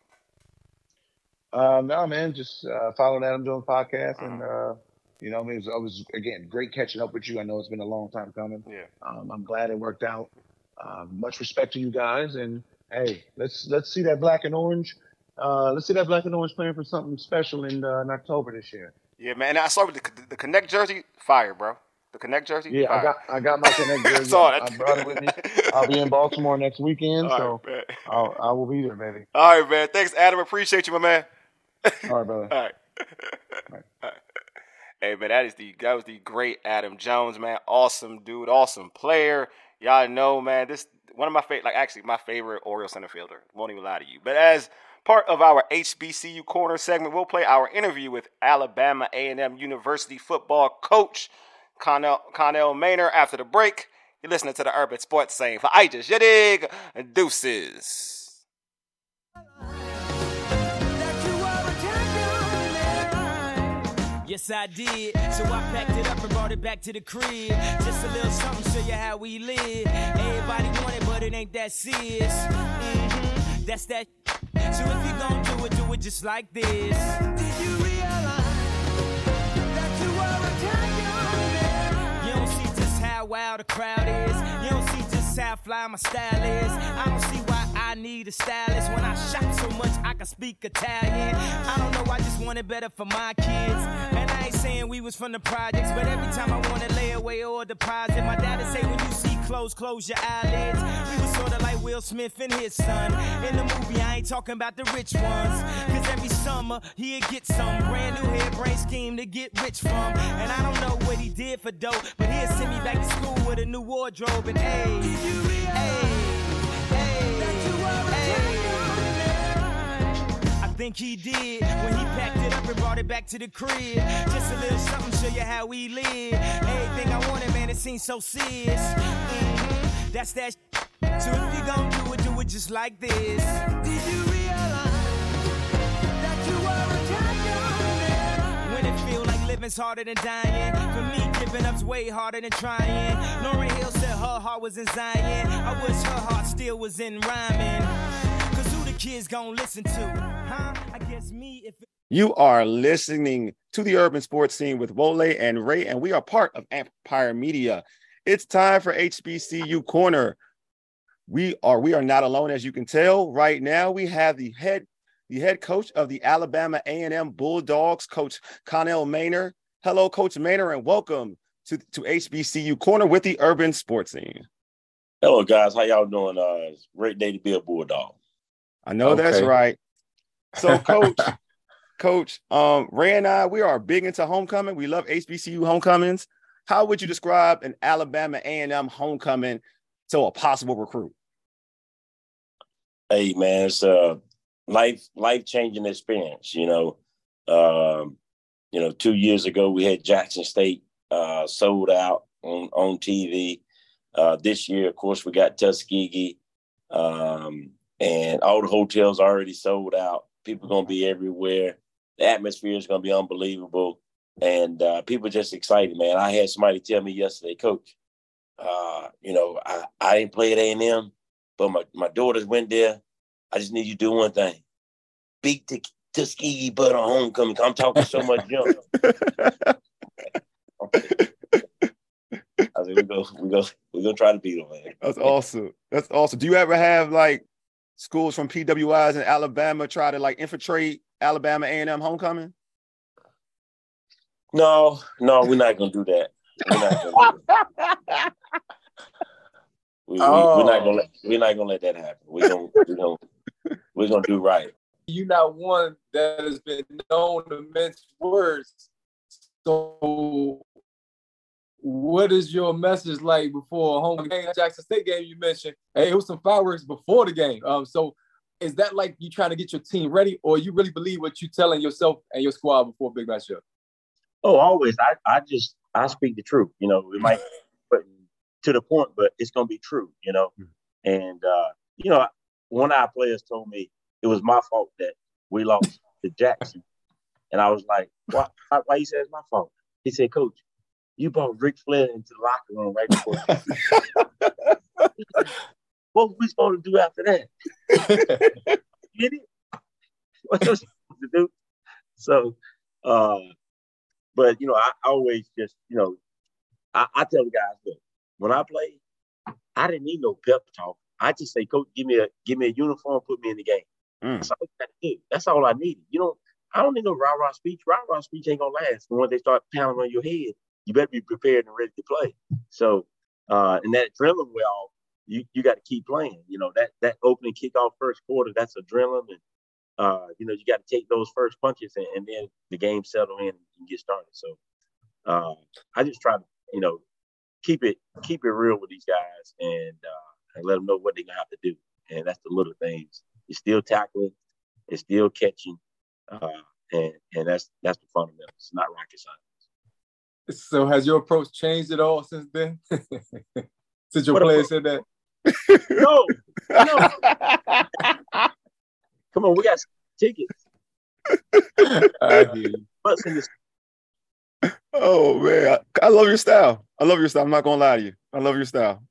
Um, no, man, just uh, following Adam Jones podcast, and uh, you know, I mean, it was, it was again great catching up with you. I know it's been a long time coming. Yeah. Um, I'm glad it worked out. Um, much respect to you guys, and hey, let's let's see that black and orange. Uh, let's see that black and orange playing for something special in, uh, in October this year. Yeah, man. And I saw with the, the Connect jersey, fire, bro. The Connect jersey, Yeah, fire. I got I got my Connect jersey. Saw I that. brought it with me. I'll be in Baltimore next weekend, All so right, man. I'll, I will be there, baby. All right, man. Thanks, Adam. Appreciate you, my man. All right, brother. All right. All right. Hey, man, that is the that was the great Adam Jones, man. Awesome dude, awesome player. Y'all know, man, this one of my favorite, like actually my favorite Orioles center fielder. Won't even lie to you. But as part of our H B C U Corner segment, we'll play our interview with Alabama A and M University football coach Connell, Connell Maynor after the break. You're listening to the Urban Sports Scene. For Aegis, you dig? Deuces. Yes, I did. So I packed it up and brought it back to the crib. Just a little something, show you how we live. Everybody want it, but it ain't that serious. Mm-hmm. That's that. So if you gon' do it, do it just like this. Did you realize that you are a champion? You don't see just how wild the crowd is. You don't see just how fly my style is. I don't see why I need a stylist. When I shop so much, I can speak Italian. I don't know, I just want it better for my kids. And I ain't saying we was from the projects, but every time I want to lay away or deposit, my dad'd say when you see clothes, close your eyelids. We was sort of like Will Smith and his son. In the movie, I ain't talking about the rich ones. Cause every summer, he'd get some brand new hairbrain scheme to get rich from. And I don't know what he did for dope, but he'd send me back to school with a new wardrobe. And hey, hey, I think he did when he packed it up and brought it back to the crib. Just a little something, show you how we live. Everything I wanted, man, it seems so serious. Mm-hmm. That's that. So if you gon' do it, do it just like this. Did you realize that you are a champion? When it feel like living's harder than dying. For me, giving up's way harder than trying. Lauryn Hill said her heart was in Zion. I wish her heart still was in rhyming. Kids gonna listen to, huh? I guess me if it- You are listening to the Urban Sports Scene with Wole and Ray, and we are part of Empire Media. It's time for H B C U Corner. We are we are not alone, as you can tell. Right now, we have the head the head coach of the Alabama A and M Bulldogs, Coach Connell Maynor. Hello, Coach Maynor, and welcome to, to H B C U Corner with the Urban Sports Scene. Hello, guys. How y'all doing? Uh, it's a great day to be a Bulldog. I know okay. That's right. So, Coach, Coach, um, Ray and I, we are big into homecoming. We love H B C U homecomings. How would you describe an Alabama A and M homecoming to a possible recruit? Hey, man, it's a life life changing experience. You know, um, you know, two years ago we had Jackson State uh, sold out on on T V. Uh, this year, of course, we got Tuskegee. Um, And all the hotels already sold out. People are going to be everywhere. The atmosphere is going to be unbelievable. And uh, people are just excited, man. I had somebody tell me yesterday, Coach, uh, you know, I, I didn't play at A and M, but my, my daughters went there. I just need you to do one thing. Beat the Tuskegee Bud on homecoming. I'm talking so much junk. I said, we go, we go, we're going to try to beat them, man. That's awesome. That's awesome. Do you ever have, like, schools from P W Is in Alabama try to like infiltrate Alabama A and M homecoming? No, no, we're not gonna do that. We're not gonna, do that. we, oh. we, we're not gonna let we're not gonna let that happen. We're gonna we're gonna we're gonna do right. You're not one that has been known to mince words. So what is your message like before a home game? Jackson State game you mentioned, hey, it was some fireworks before the game. Um, so is that like you trying to get your team ready, or you really believe what you're telling yourself and your squad before a big matchup? Oh, always. I, I just I speak the truth. You know, it might but to the point, but it's gonna be true, you know. And uh, you know, one of our players told me it was my fault that we lost to Jackson. And I was like, why why you say it's my fault? He said, Coach, you brought Ric Flair into the locker room right before. What were we supposed to do after that? Get it? What else supposed to do? So, uh, but, you know, I, I always just, you know, I, I tell the guys, look, when I play, I didn't need no pep talk. I just say, Coach, give me a give me a uniform, put me in the game. Mm. That's all I did. That's all I needed. You know, I don't need no rah-rah speech. Rah-rah speech ain't going to last. And when they start pounding on your head, you better be prepared and ready to play. So, uh, and that adrenaline well, you you got to keep playing. You know, that that opening kickoff first quarter, that's adrenaline. And, uh, you know, you got to take those first punches and, and then the game settle in and get started. So uh, I just try to, you know, keep it keep it real with these guys and, uh, and let them know what they're going to have to do. And that's the little things. It's still tackling. It's still catching. Uh, and, and that's that's the fundamentals. It's not rocket science. So has your approach changed at all since then? Since your What a player pro- said that. No, no. Come on, we got tickets. I hear you. Butts in this. Oh man, I, I love your style. I love your style. I'm not gonna lie to you. I love your style.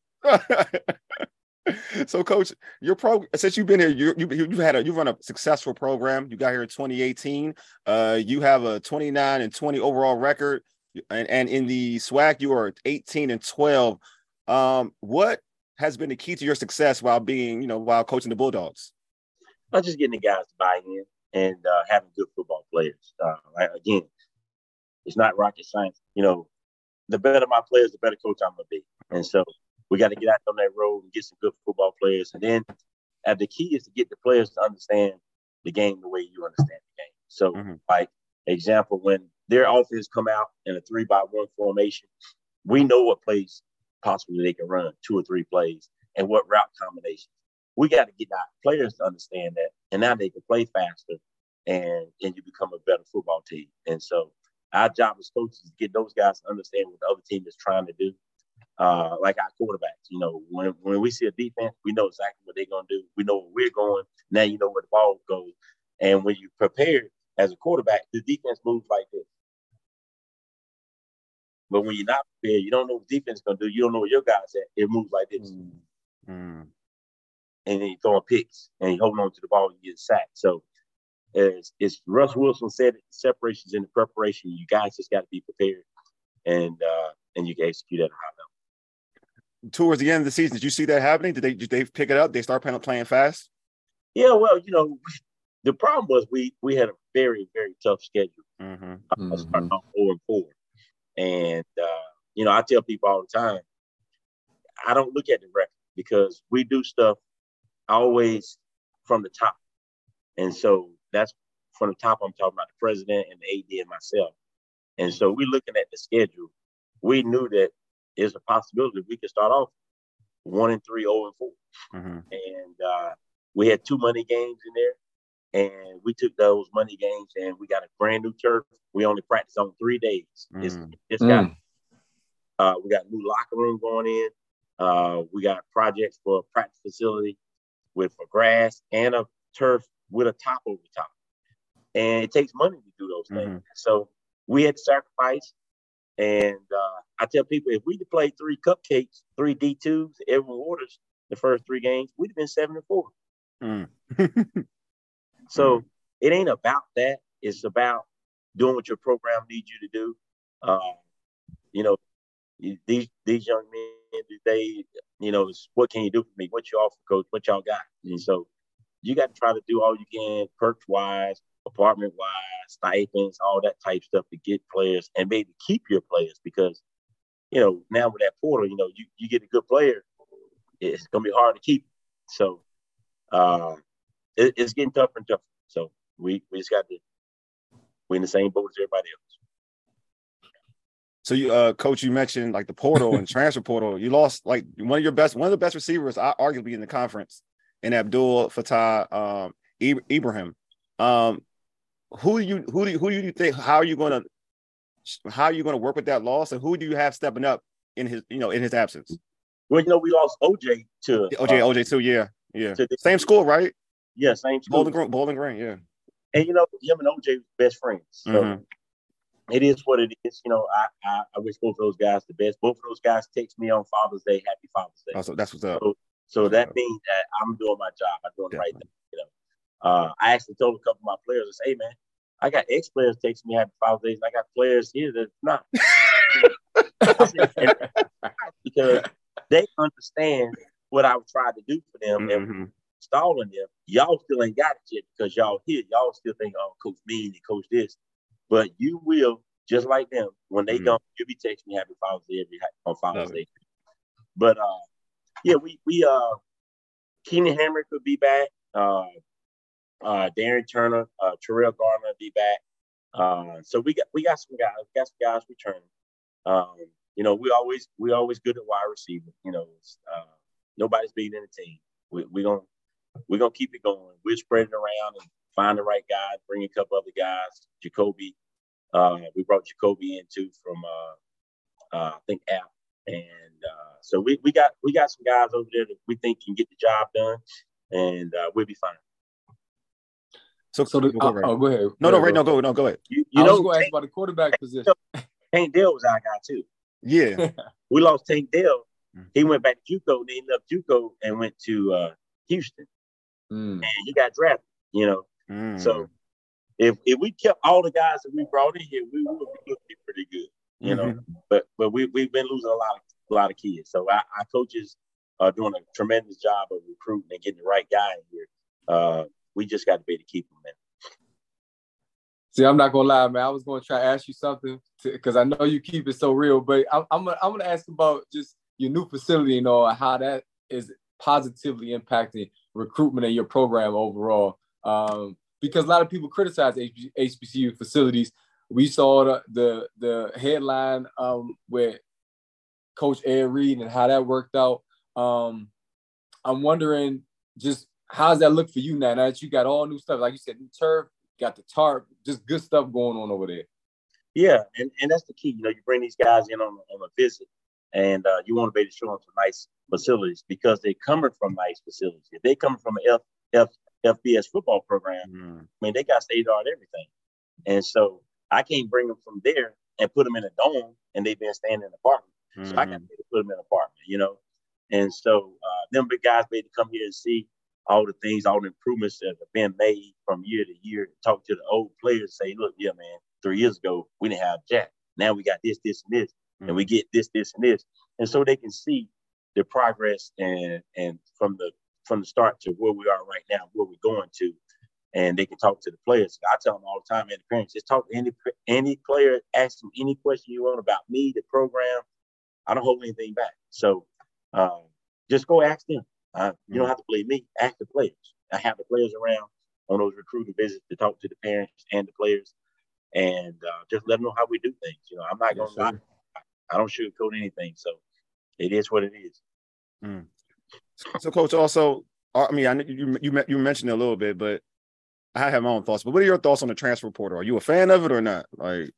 So, Coach, your pro since you've been here, you you you've had a you've run a successful program. You got here in twenty eighteen. Uh, you have a twenty-nine and twenty overall record, and, and in the SWAC you are eighteen and twelve. Um, what has been the key to your success while being, you know, while coaching the Bulldogs? I'm just getting the guys to buy in and uh, having good football players. Uh, like, again, it's not rocket science. You know, the better my players, the better coach I'm gonna be. And so we got to get out on that road and get some good football players. And then uh, the key is to get the players to understand the game the way you understand the game. So, mm-hmm. like, example, when their offense come out in a three by one formation, we know what plays possibly they can run, two or three plays, and what route combinations. We got to get our players to understand that, and now they can play faster, and, and you become a better football team. And so our job as coaches is to get those guys to understand what the other team is trying to do. Uh, like our quarterbacks, you know, when when we see a defense, we know exactly what they're going to do. We know where we're going. Now you know where the ball goes. And when you prepare as a quarterback, the defense moves like this. But when you're not prepared, you don't know what the defense is going to do. You don't know where your guys at. It moves like this. Mm. And then you're throwing picks and you're holding on to the ball and you get sacked. So as, as Russ Wilson said, it, separations in the preparation. You guys just got to be prepared, and uh, and you can execute at a high level. Towards the end of the season, did you see that happening? Did they did they pick it up? They start playing, playing fast? Yeah, well, you know, the problem was we we had a very, very tough schedule. Mm-hmm. Uh, starting off four and four. And, uh, you know, I tell people all the time, I don't look at the record because we do stuff always from the top. And so that's from the top, I'm talking about the president and the A D and myself. And so we're looking at the schedule. We knew that there's a possibility we could start off one and three, oh and four. Mm-hmm. And uh, we had two money games in there, and we took those money games and we got a brand new turf. We only practiced on three days. Mm-hmm. It's, it's got, mm. uh, we got a new locker room going in. Uh, we got projects for a practice facility with a grass and a turf with a top over the top. And it takes money to do those things. Mm-hmm. So we had to sacrifice. And uh, I tell people, if we'd have played three cupcakes, three D twos, everyone orders the first three games, we'd have been seven and four. Mm. So mm. it ain't about that. It's about doing what your program needs you to do. Uh, you know, these these young men, they, you know, what can you do for me? What you offer, coach? What y'all got? And so you got to try to do all you can, perks-wise, apartment-wise, stipends, all that type stuff to get players and maybe keep your players because, you know, now with that portal, you know, you, you get a good player, it's going to be hard to keep. So uh, it, it's getting tougher and tougher. So we, we just got to – we're in the same boat as everybody else. So, you, uh, Coach, you mentioned like the portal and transfer portal. You lost like one of your best, one of the best receivers, arguably in the conference, in Abdul Fattah um, Ibrahim. Um, who do you who do you, who do you think? How are you going to how are you going to work with that loss, and who do you have stepping up in his you know in his absence? Well, you know, we lost O J to O J. Uh, O J too, yeah, yeah. The, same school, right? Yeah, same school. Bowling Green, Bowling Green, yeah. And you know, him and O J were best friends. So mm-hmm. It is what it is. You know, I, I I wish both of those guys the best. Both of those guys text me on Father's Day, Happy Father's Day. Oh, so that's what's up. So, so that yeah. means that I'm doing my job. I'm doing the right thing. You know, uh, I actually told a couple of my players, I say, hey man, I got ex players texting me Happy Father's Day, and I got players here that's not. Because they understand what I was trying to do for them mm-hmm. and installing them. Y'all still ain't got it yet because y'all here. Y'all still think, oh, Coach Mean and Coach this. But you will, just like them, when they mm-hmm. go, you'll be texting me Happy Father's Day every on Father's Day. But uh, yeah, we we uh, Keenan Hamrick could be back. Uh, uh, Darren Turner, uh, Terrell Garner will be back. Uh, so we got we got some guys, we got some guys returning. Um, you know, we always we always good at wide receiver. You know, uh, nobody's beating the team. We we gonna we gonna keep it going. We're spreading around and find the right guys, bring a couple other guys. Jacoby, uh, we brought Jacoby in too from uh, uh, I think App, and uh, so we we got we got some guys over there that we think can get the job done, and uh, we'll be fine. So, so the, uh, oh, go ahead. No, go no, ahead, right, no, go, no, go ahead. You, you I know, was going to ask about the quarterback position. Tank Dell was our guy too. Yeah, we lost Tank Dell. He went back to JUCO, then he left JUCO and went to uh, Houston, mm. and he got drafted. You know, mm. so if if we kept all the guys that we brought in here, we would be pretty good. You mm-hmm. know, but but we we've been losing a lot of a lot of kids. So our, our coaches are doing a tremendous job of recruiting and getting the right guy in here. Uh, we just got to be able to keep them in. See, I'm not gonna lie, man. I was gonna try to ask you something because I know you keep it so real, but I, I'm gonna, I'm gonna ask about just your new facility, you know, how that is positively impacting recruitment in your program overall. Um, because a lot of people criticize H B C U facilities. We saw the the, the headline um, with Coach Ed Reed and how that worked out. Um, I'm wondering just how does that look for you now? Now that you got all new stuff, like you said, new turf, got the tarp, just good stuff going on over there. Yeah, and, and that's the key. You know, you bring these guys in on, on a visit, and uh, you want to be able to show them some nice facilities because they're coming from nice facilities. If they come from an F, F, F B S football program, mm. I mean, they got state-of-the-art everything. And so I can't bring them from there and put them in a dome, and they've been staying in an apartment. Mm. So I got to put them in an apartment, you know. And so uh, them big guys made to come here and see all the things, all the improvements that have been made from year to year, talk to the old players, say, look, yeah, man, three years ago, we didn't have jack. Now we got this, this, and this, mm. and we get this, this, and this. And so they can see the progress and and from the from the start to where we are right now, where we're going to, and they can talk to the players. I tell them all the time, and the parents, just talk to any any player, ask them any question you want about me, the program. I don't hold anything back. So um, just go ask them. Uh, you don't have to believe me. Ask the players. I have the players around on those recruiting visits to talk to the parents and the players, and uh, just let them know how we do things. You know, I'm not going to lie. I don't sugarcoat anything. So it is what it is. Mm. So, Coach, also, I mean, I know you you you mentioned it a little bit, but I have my own thoughts. But what are your thoughts on the transfer portal? Are you a fan of it or not? Like,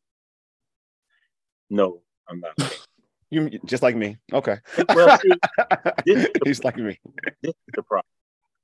no, I'm not. You just like me. Okay. Well, see, this he's the, like me. This is the problem.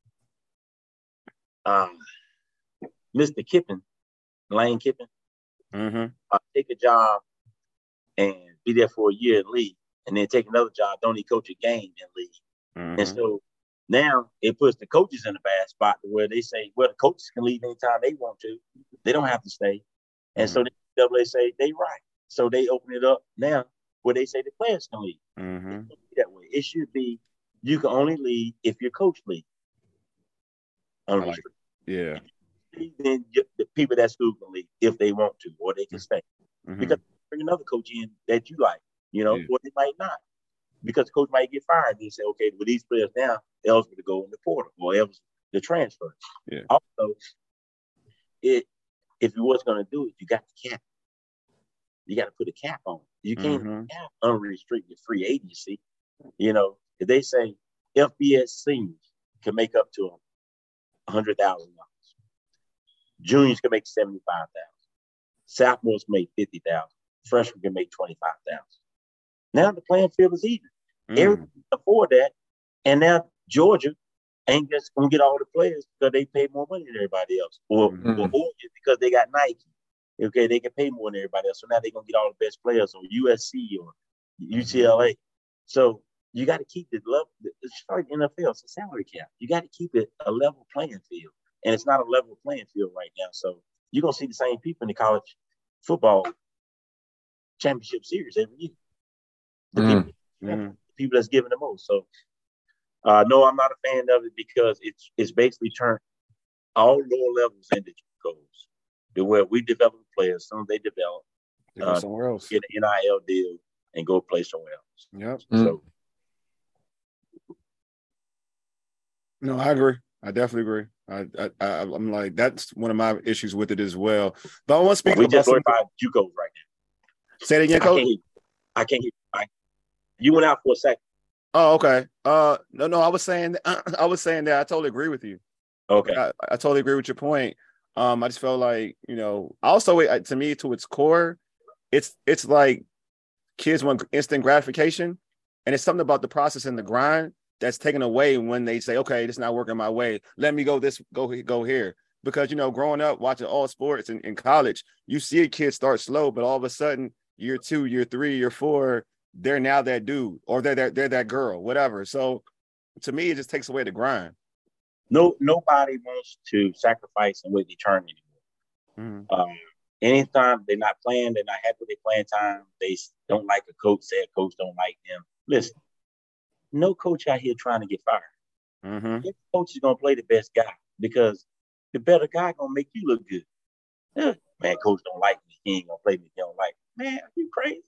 Um, Mister Kippen, Lane Kippen, mm-hmm. uh, take a job and be there for a year and leave, and then take another job, don't even coach a game and leave. Mm-hmm. And so now it puts the coaches in a bad spot where they say, well, the coaches can leave anytime they want to. They don't have to stay. And mm-hmm. so the N C double A say they right. So they open it up now where they say the players can leave. Mm-hmm. That way. It should be you can only leave if your coach leaves. Unrestricted. Yeah. Then the people at that school can leave if they want to, or they can stay. Mm-hmm. Because bring another coach in that you like, you know, yeah. or they might not. Because the coach might get fired and you say, okay, with these players now, they're eligible to go in the portal or eligible to transfer. Yeah. Also, it if you was going to do it, you got the cap. You got to put a cap on it. You can't mm-hmm. have unrestricted free agency. You know, if they say F B S seniors can make up to one hundred thousand dollars. Juniors can make seventy-five thousand dollars. Sophomores make fifty thousand dollars. Freshmen can make twenty-five thousand dollars. Now the playing field is even. Mm. Everyone can afford that. And now Georgia ain't just going to get all the players because they pay more money than everybody else. Or, mm. or Oregon because they got Nike. Okay, they can pay more than everybody else. So now they're going to get all the best players, or U S C or U C L A. So you got to keep it level. It's like N F L, it's a salary cap. You got to keep it a level playing field. And it's not a level playing field right now. So you're going to see the same people in the college football championship series every year. The, mm. people, mm. the people that's giving the most. So, uh, no, I'm not a fan of it because it's it's basically turned all lower levels into goals. Where we develop players, as soon as they develop, they go uh, somewhere else, get an N I L deal, and go play somewhere else. Yep. So, no, I agree. I definitely agree. I, I, I I'm like that's one of my issues with it as well. But I want to speak. We about just glorified JUCOs right now. Say it again, Coach. I can't hear. I can't hear. I, you went out for a second. Oh, okay. Uh, no, no, I was saying, I was saying that I totally agree with you. Okay, I, I totally agree with your point. Um, I just felt like, you know, also it, to me, to its core, it's it's like kids want instant gratification, And it's something about the process and the grind that's taken away when they say, okay, this is not working my way. Let me go this, go, go here. Because, you know, growing up, watching all sports in, in college, you see a kid start slow, but all of a sudden, year two, year three, year four, they're now that dude, or they're that, they're that girl, whatever. So to me, it just takes away the grind. No, nobody wants to sacrifice and wait their turn anymore. Mm-hmm. Um, anytime they're not playing, they're not happy with their playing time, they don't like a coach, say a coach don't like them. Listen, no coach out here trying to get fired. Mm-hmm. Every coach is going to play the best guy because the better guy going to make you look good. Yeah, man, coach don't like me. He ain't going to play me. He don't like me. Man, are you crazy?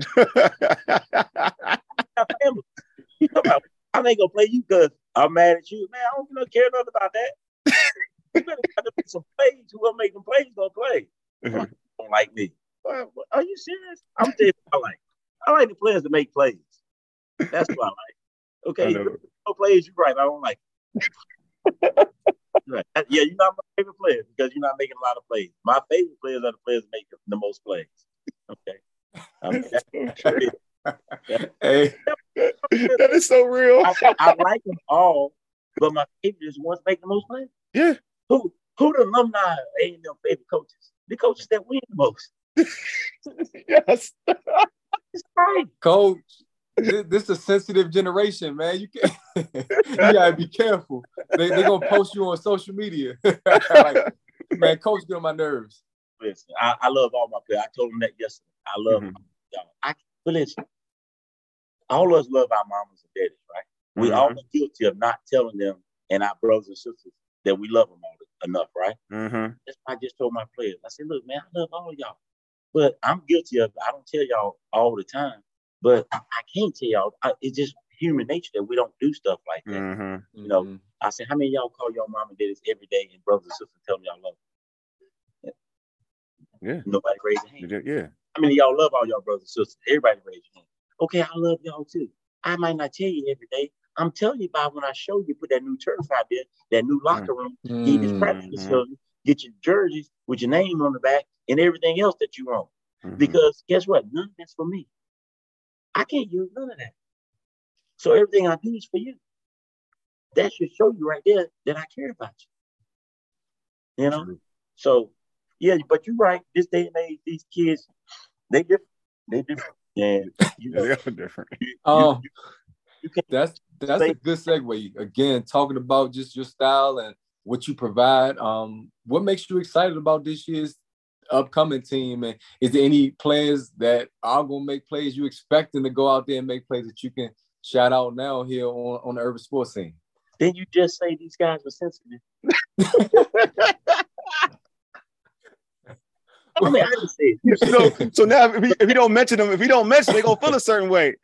You come out. I ain't going to play you because I'm mad at you. Man, I don't, don't care nothing about that. You better got to make some plays. Who going to make them plays going to play. Mm-hmm. Don't like me. Well, are you serious? I'm telling you, I like. I like the players to make plays. That's what I like. Okay, no plays, you're right. I don't like. Right. Yeah, you're not my favorite player because you're not making a lot of plays. My favorite players are the players making the most plays. Okay. Um, that's, that's, hey, that is so real. I, I like them all, but my favorite is the ones making the most plays. Yeah. Who who the alumni A and M favorite coaches? The coaches that win the most. Yes. It's right. Coach, this, this is a sensitive generation, man. You can't, you gotta be careful. They they gonna post you on social media. Like, man, coach, get on my nerves. Listen, I, I love all my players. I told them that yesterday. I love mm-hmm. y'all. I but listen, all of us love our mamas and daddies, right? We mm-hmm. all are guilty of not telling them and our brothers and sisters that we love them all enough, right? Mm-hmm. That's why I just told my players. I said, look, man, I love all of y'all. But I'm guilty of it. I don't tell y'all all the time. But I, I can't tell y'all. I, it's just human nature that we don't do stuff like that. Mm-hmm. You know, mm-hmm. I said, how many of y'all call y'all mom and daddies every day and brothers and sisters tell them y'all love them? Yeah. Nobody raise their hand. Yeah. How many of y'all love all y'all brothers and sisters? Everybody raise your hand. Okay, I love y'all too. I might not tell you every day. I'm telling you about when I show you, put that new turf out there, that new locker room, mm-hmm. get this practice facility, get your jerseys with your name on the back and everything else that you own. Mm-hmm. Because guess what? None of that's for me. I can't use none of that. So everything I do is for you. That should show you right there that I care about you. You know? Mm-hmm. So, yeah, but you're right. This day and age, these kids, they different. They different. And you know, they're different. You, um, you, you can't that's that's say- a good segue. Again, talking about just your style and what you provide. Um, what makes you excited about this year's upcoming team? And is there any players that are going to make plays you expecting to go out there and make plays that you can shout out now here on, on the urban sports scene? Didn't you just say these guys were sensitive? I mean, I just said. So, so now if we, if we don't mention them, if we don't mention, they're going to feel a certain way.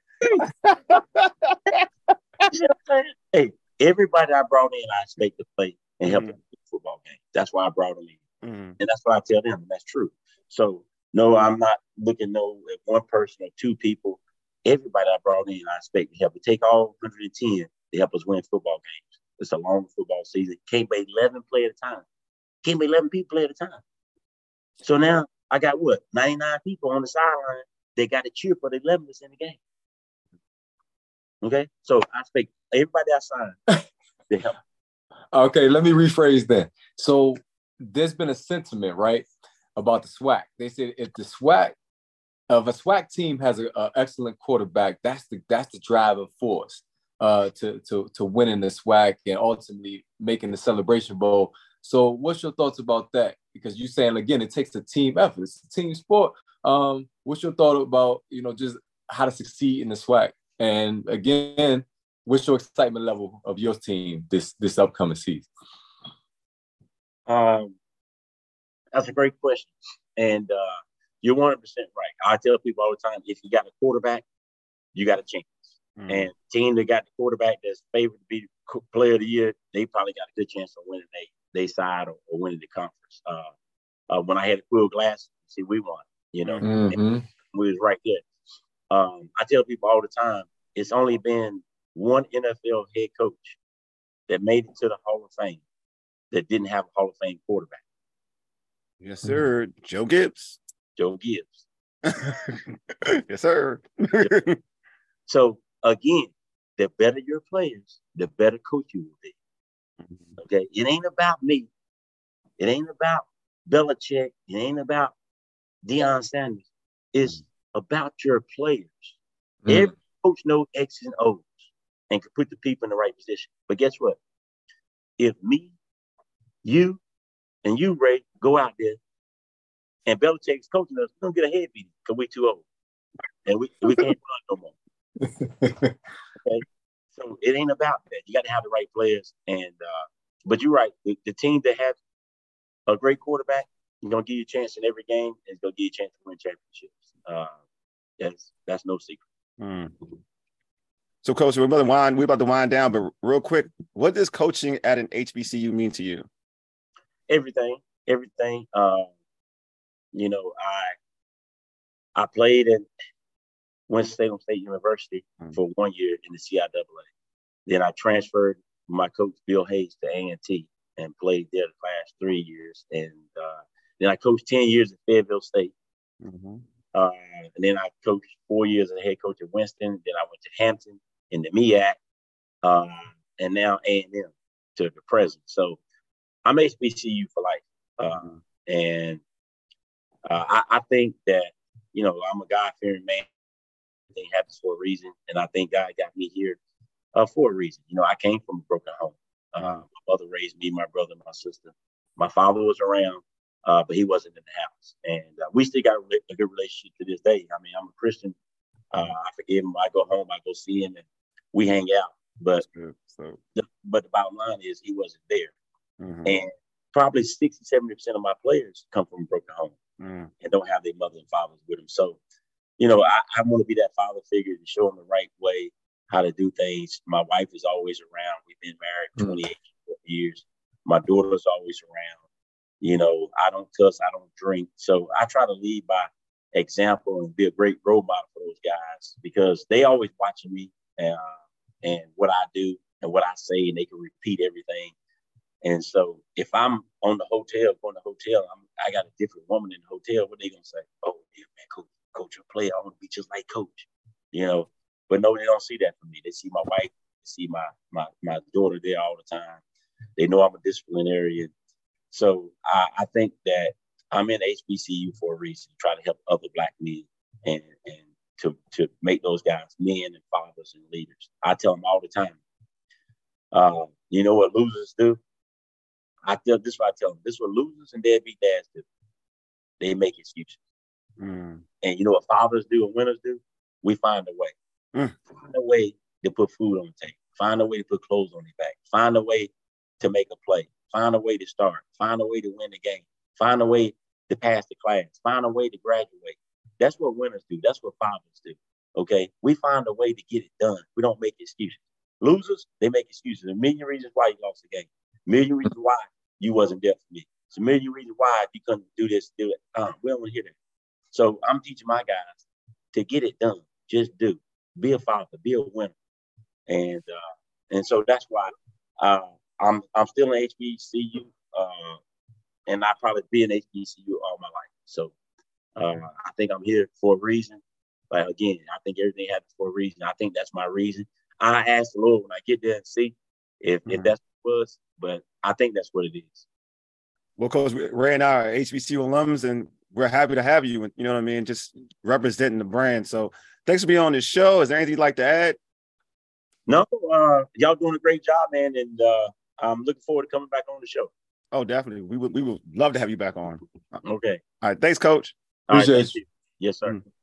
Hey, everybody I brought in, I expect to play and help mm-hmm. them with the football game. That's why I brought them in. Mm-hmm. And that's why I tell them, and that's true. So, no, I'm not looking no at one person or two people. Everybody I brought in, I expect to help. We take all one hundred ten to help us win football games. It's a long football season. Can't be eleven play at a time. Can't be eleven people play at a time. So now I got what? ninety-nine people on the sideline. They got to cheer for the eleven that's in the game. Okay? So I expect everybody outside to help. Okay, let me rephrase that. So there's been a sentiment, right, about the SWAC. They said if the SWAC, if a SWAC team has an excellent quarterback, that's the that's the driving force uh, to to to winning the SWAC and ultimately making the Celebration Bowl. So what's your thoughts about that? Because you're saying, again, it takes a team effort. It's a team sport. Um, what's your thought about, you know, just how to succeed in the SWAC? And again, what's your excitement level of your team this this upcoming season? Um, that's a great question. And uh, you're one hundred percent right. I tell people all the time, if you got a quarterback, you got a chance. Mm. And the team that got the quarterback that's favored to be the player of the year, they probably got a good chance of winning they, they side or, or winning the conference. Uh, uh, when I had the Quill Glass, see, we won, you know. Mm-hmm. We was right there. Um, I tell people all the time, it's only been one N F L head coach that made it to the Hall of Fame that didn't have a Hall of Fame quarterback. Yes, sir. Mm-hmm. Joe Gibbs. Joe Gibbs. Yes, sir. So again, the better your players, the better coach you will be. Okay, it ain't about me. It ain't about Belichick. It ain't about Deion Sanders. It's about your players. Mm. Every coach knows X's and O's and can put the people in the right position. But guess what? If me, you, and you, Ray, go out there and Belichick's coaching us, we're gonna get a head beating because we're too old. And we, we can't run no more. Okay. So it ain't about that. You got to have the right players. And uh, but you're right. The, the team that has a great quarterback is gonna give you a chance in every game, and it's gonna give you a chance to win championships. Uh, that's that's no secret. Mm. So, Coach, we're about to wind we're about to wind down, but real quick, what does coaching at an H B C U mean to you? Everything, everything. Um, you know, I I played at Winston-Salem State University mm. for one year in the C I A A. Then I transferred my coach Bill Hayes to A and T and played there the last three years. And uh, then I coached ten years at Fayetteville State. Mm-hmm. Uh, and then I coached four years as a head coach at Winston. Then I went to Hampton in the M E A C, uh, and now A and M to the present. So I'm H B C U for life. Uh, mm-hmm. And uh, I, I think that, you know, I'm a God-fearing man. Everything happens for a reason. And I think God got me here uh, for a reason. You know, I came from a broken home. Uh, my mother raised me, my brother, my sister. My father was around, uh, but he wasn't in the house. And uh, we still got a, a good relationship to this day. I mean, I'm a Christian. Uh, I forgive him. I go home, I go see him, and we hang out. But so. the, but the bottom line is he wasn't there. Mm-hmm. And probably sixty, seventy percent of my players come from a broken home mm. and don't have their mother and fathers with them. So, you know, I, I want to be that father figure to show them the right way, how to do things. My wife is always around. We've been married twenty-eight mm. years. My daughter's always around. You know, I don't cuss, I don't drink. So I try to lead by example and be a great role model for those guys because they always watching me uh, and what I do and what I say, and they can repeat everything. And so if I'm on the hotel, going to the hotel, I'm, I got a different woman in the hotel, what they going to say? Oh, yeah, man, coach, coach, a player, I want to be just like coach, you know. But no, they don't see that from me. They see my wife, they see my my my daughter there all the time. They know I'm a disciplinarian. So I, I think that I'm in H B C U for a reason, try to help other Black men and, and to, to make those guys men and fathers and leaders. I tell them all the time, uh, you know what losers do? I tell this is what I tell them. This is what losers and deadbeat dads do. They make excuses. Mm. And you know what fathers do and winners do? We find a way. Mm. Find a way to put food on the table. Find a way to put clothes on their back. Find a way to make a play. Find a way to start. Find a way to win the game. Find a way to pass the class. Find a way to graduate. That's what winners do. That's what fathers do. Okay? We find a way to get it done. We don't make excuses. Losers, they make excuses. A million reasons why you lost the game. A million reasons why you wasn't there for me. It's a million reasons why you couldn't do this, do it. Uh, we don't want to hear that. So I'm teaching my guys to get it done. Just do. Be a father. Be a winner. And uh, and so that's why uh, I'm I'm still in H B C U, uh, and I probably be in H B C U all my life. So uh, I think I'm here for a reason. But again, I think everything happens for a reason. I think that's my reason. I ask the Lord when I get there and see if, mm-hmm. if that's what it was, but I think that's what it is. Well, Coach, Ray and I are H B C U alums, and we're happy to have you. You know what I mean? Just representing the brand. So thanks for being on this show. Is there anything you'd like to add? No, uh, y'all doing a great job, man, and uh, I'm looking forward to coming back on the show. Oh, definitely. We would we would love to have you back on. Okay. All right. Thanks, Coach. All right, thank you. Yes, sir. Mm-hmm.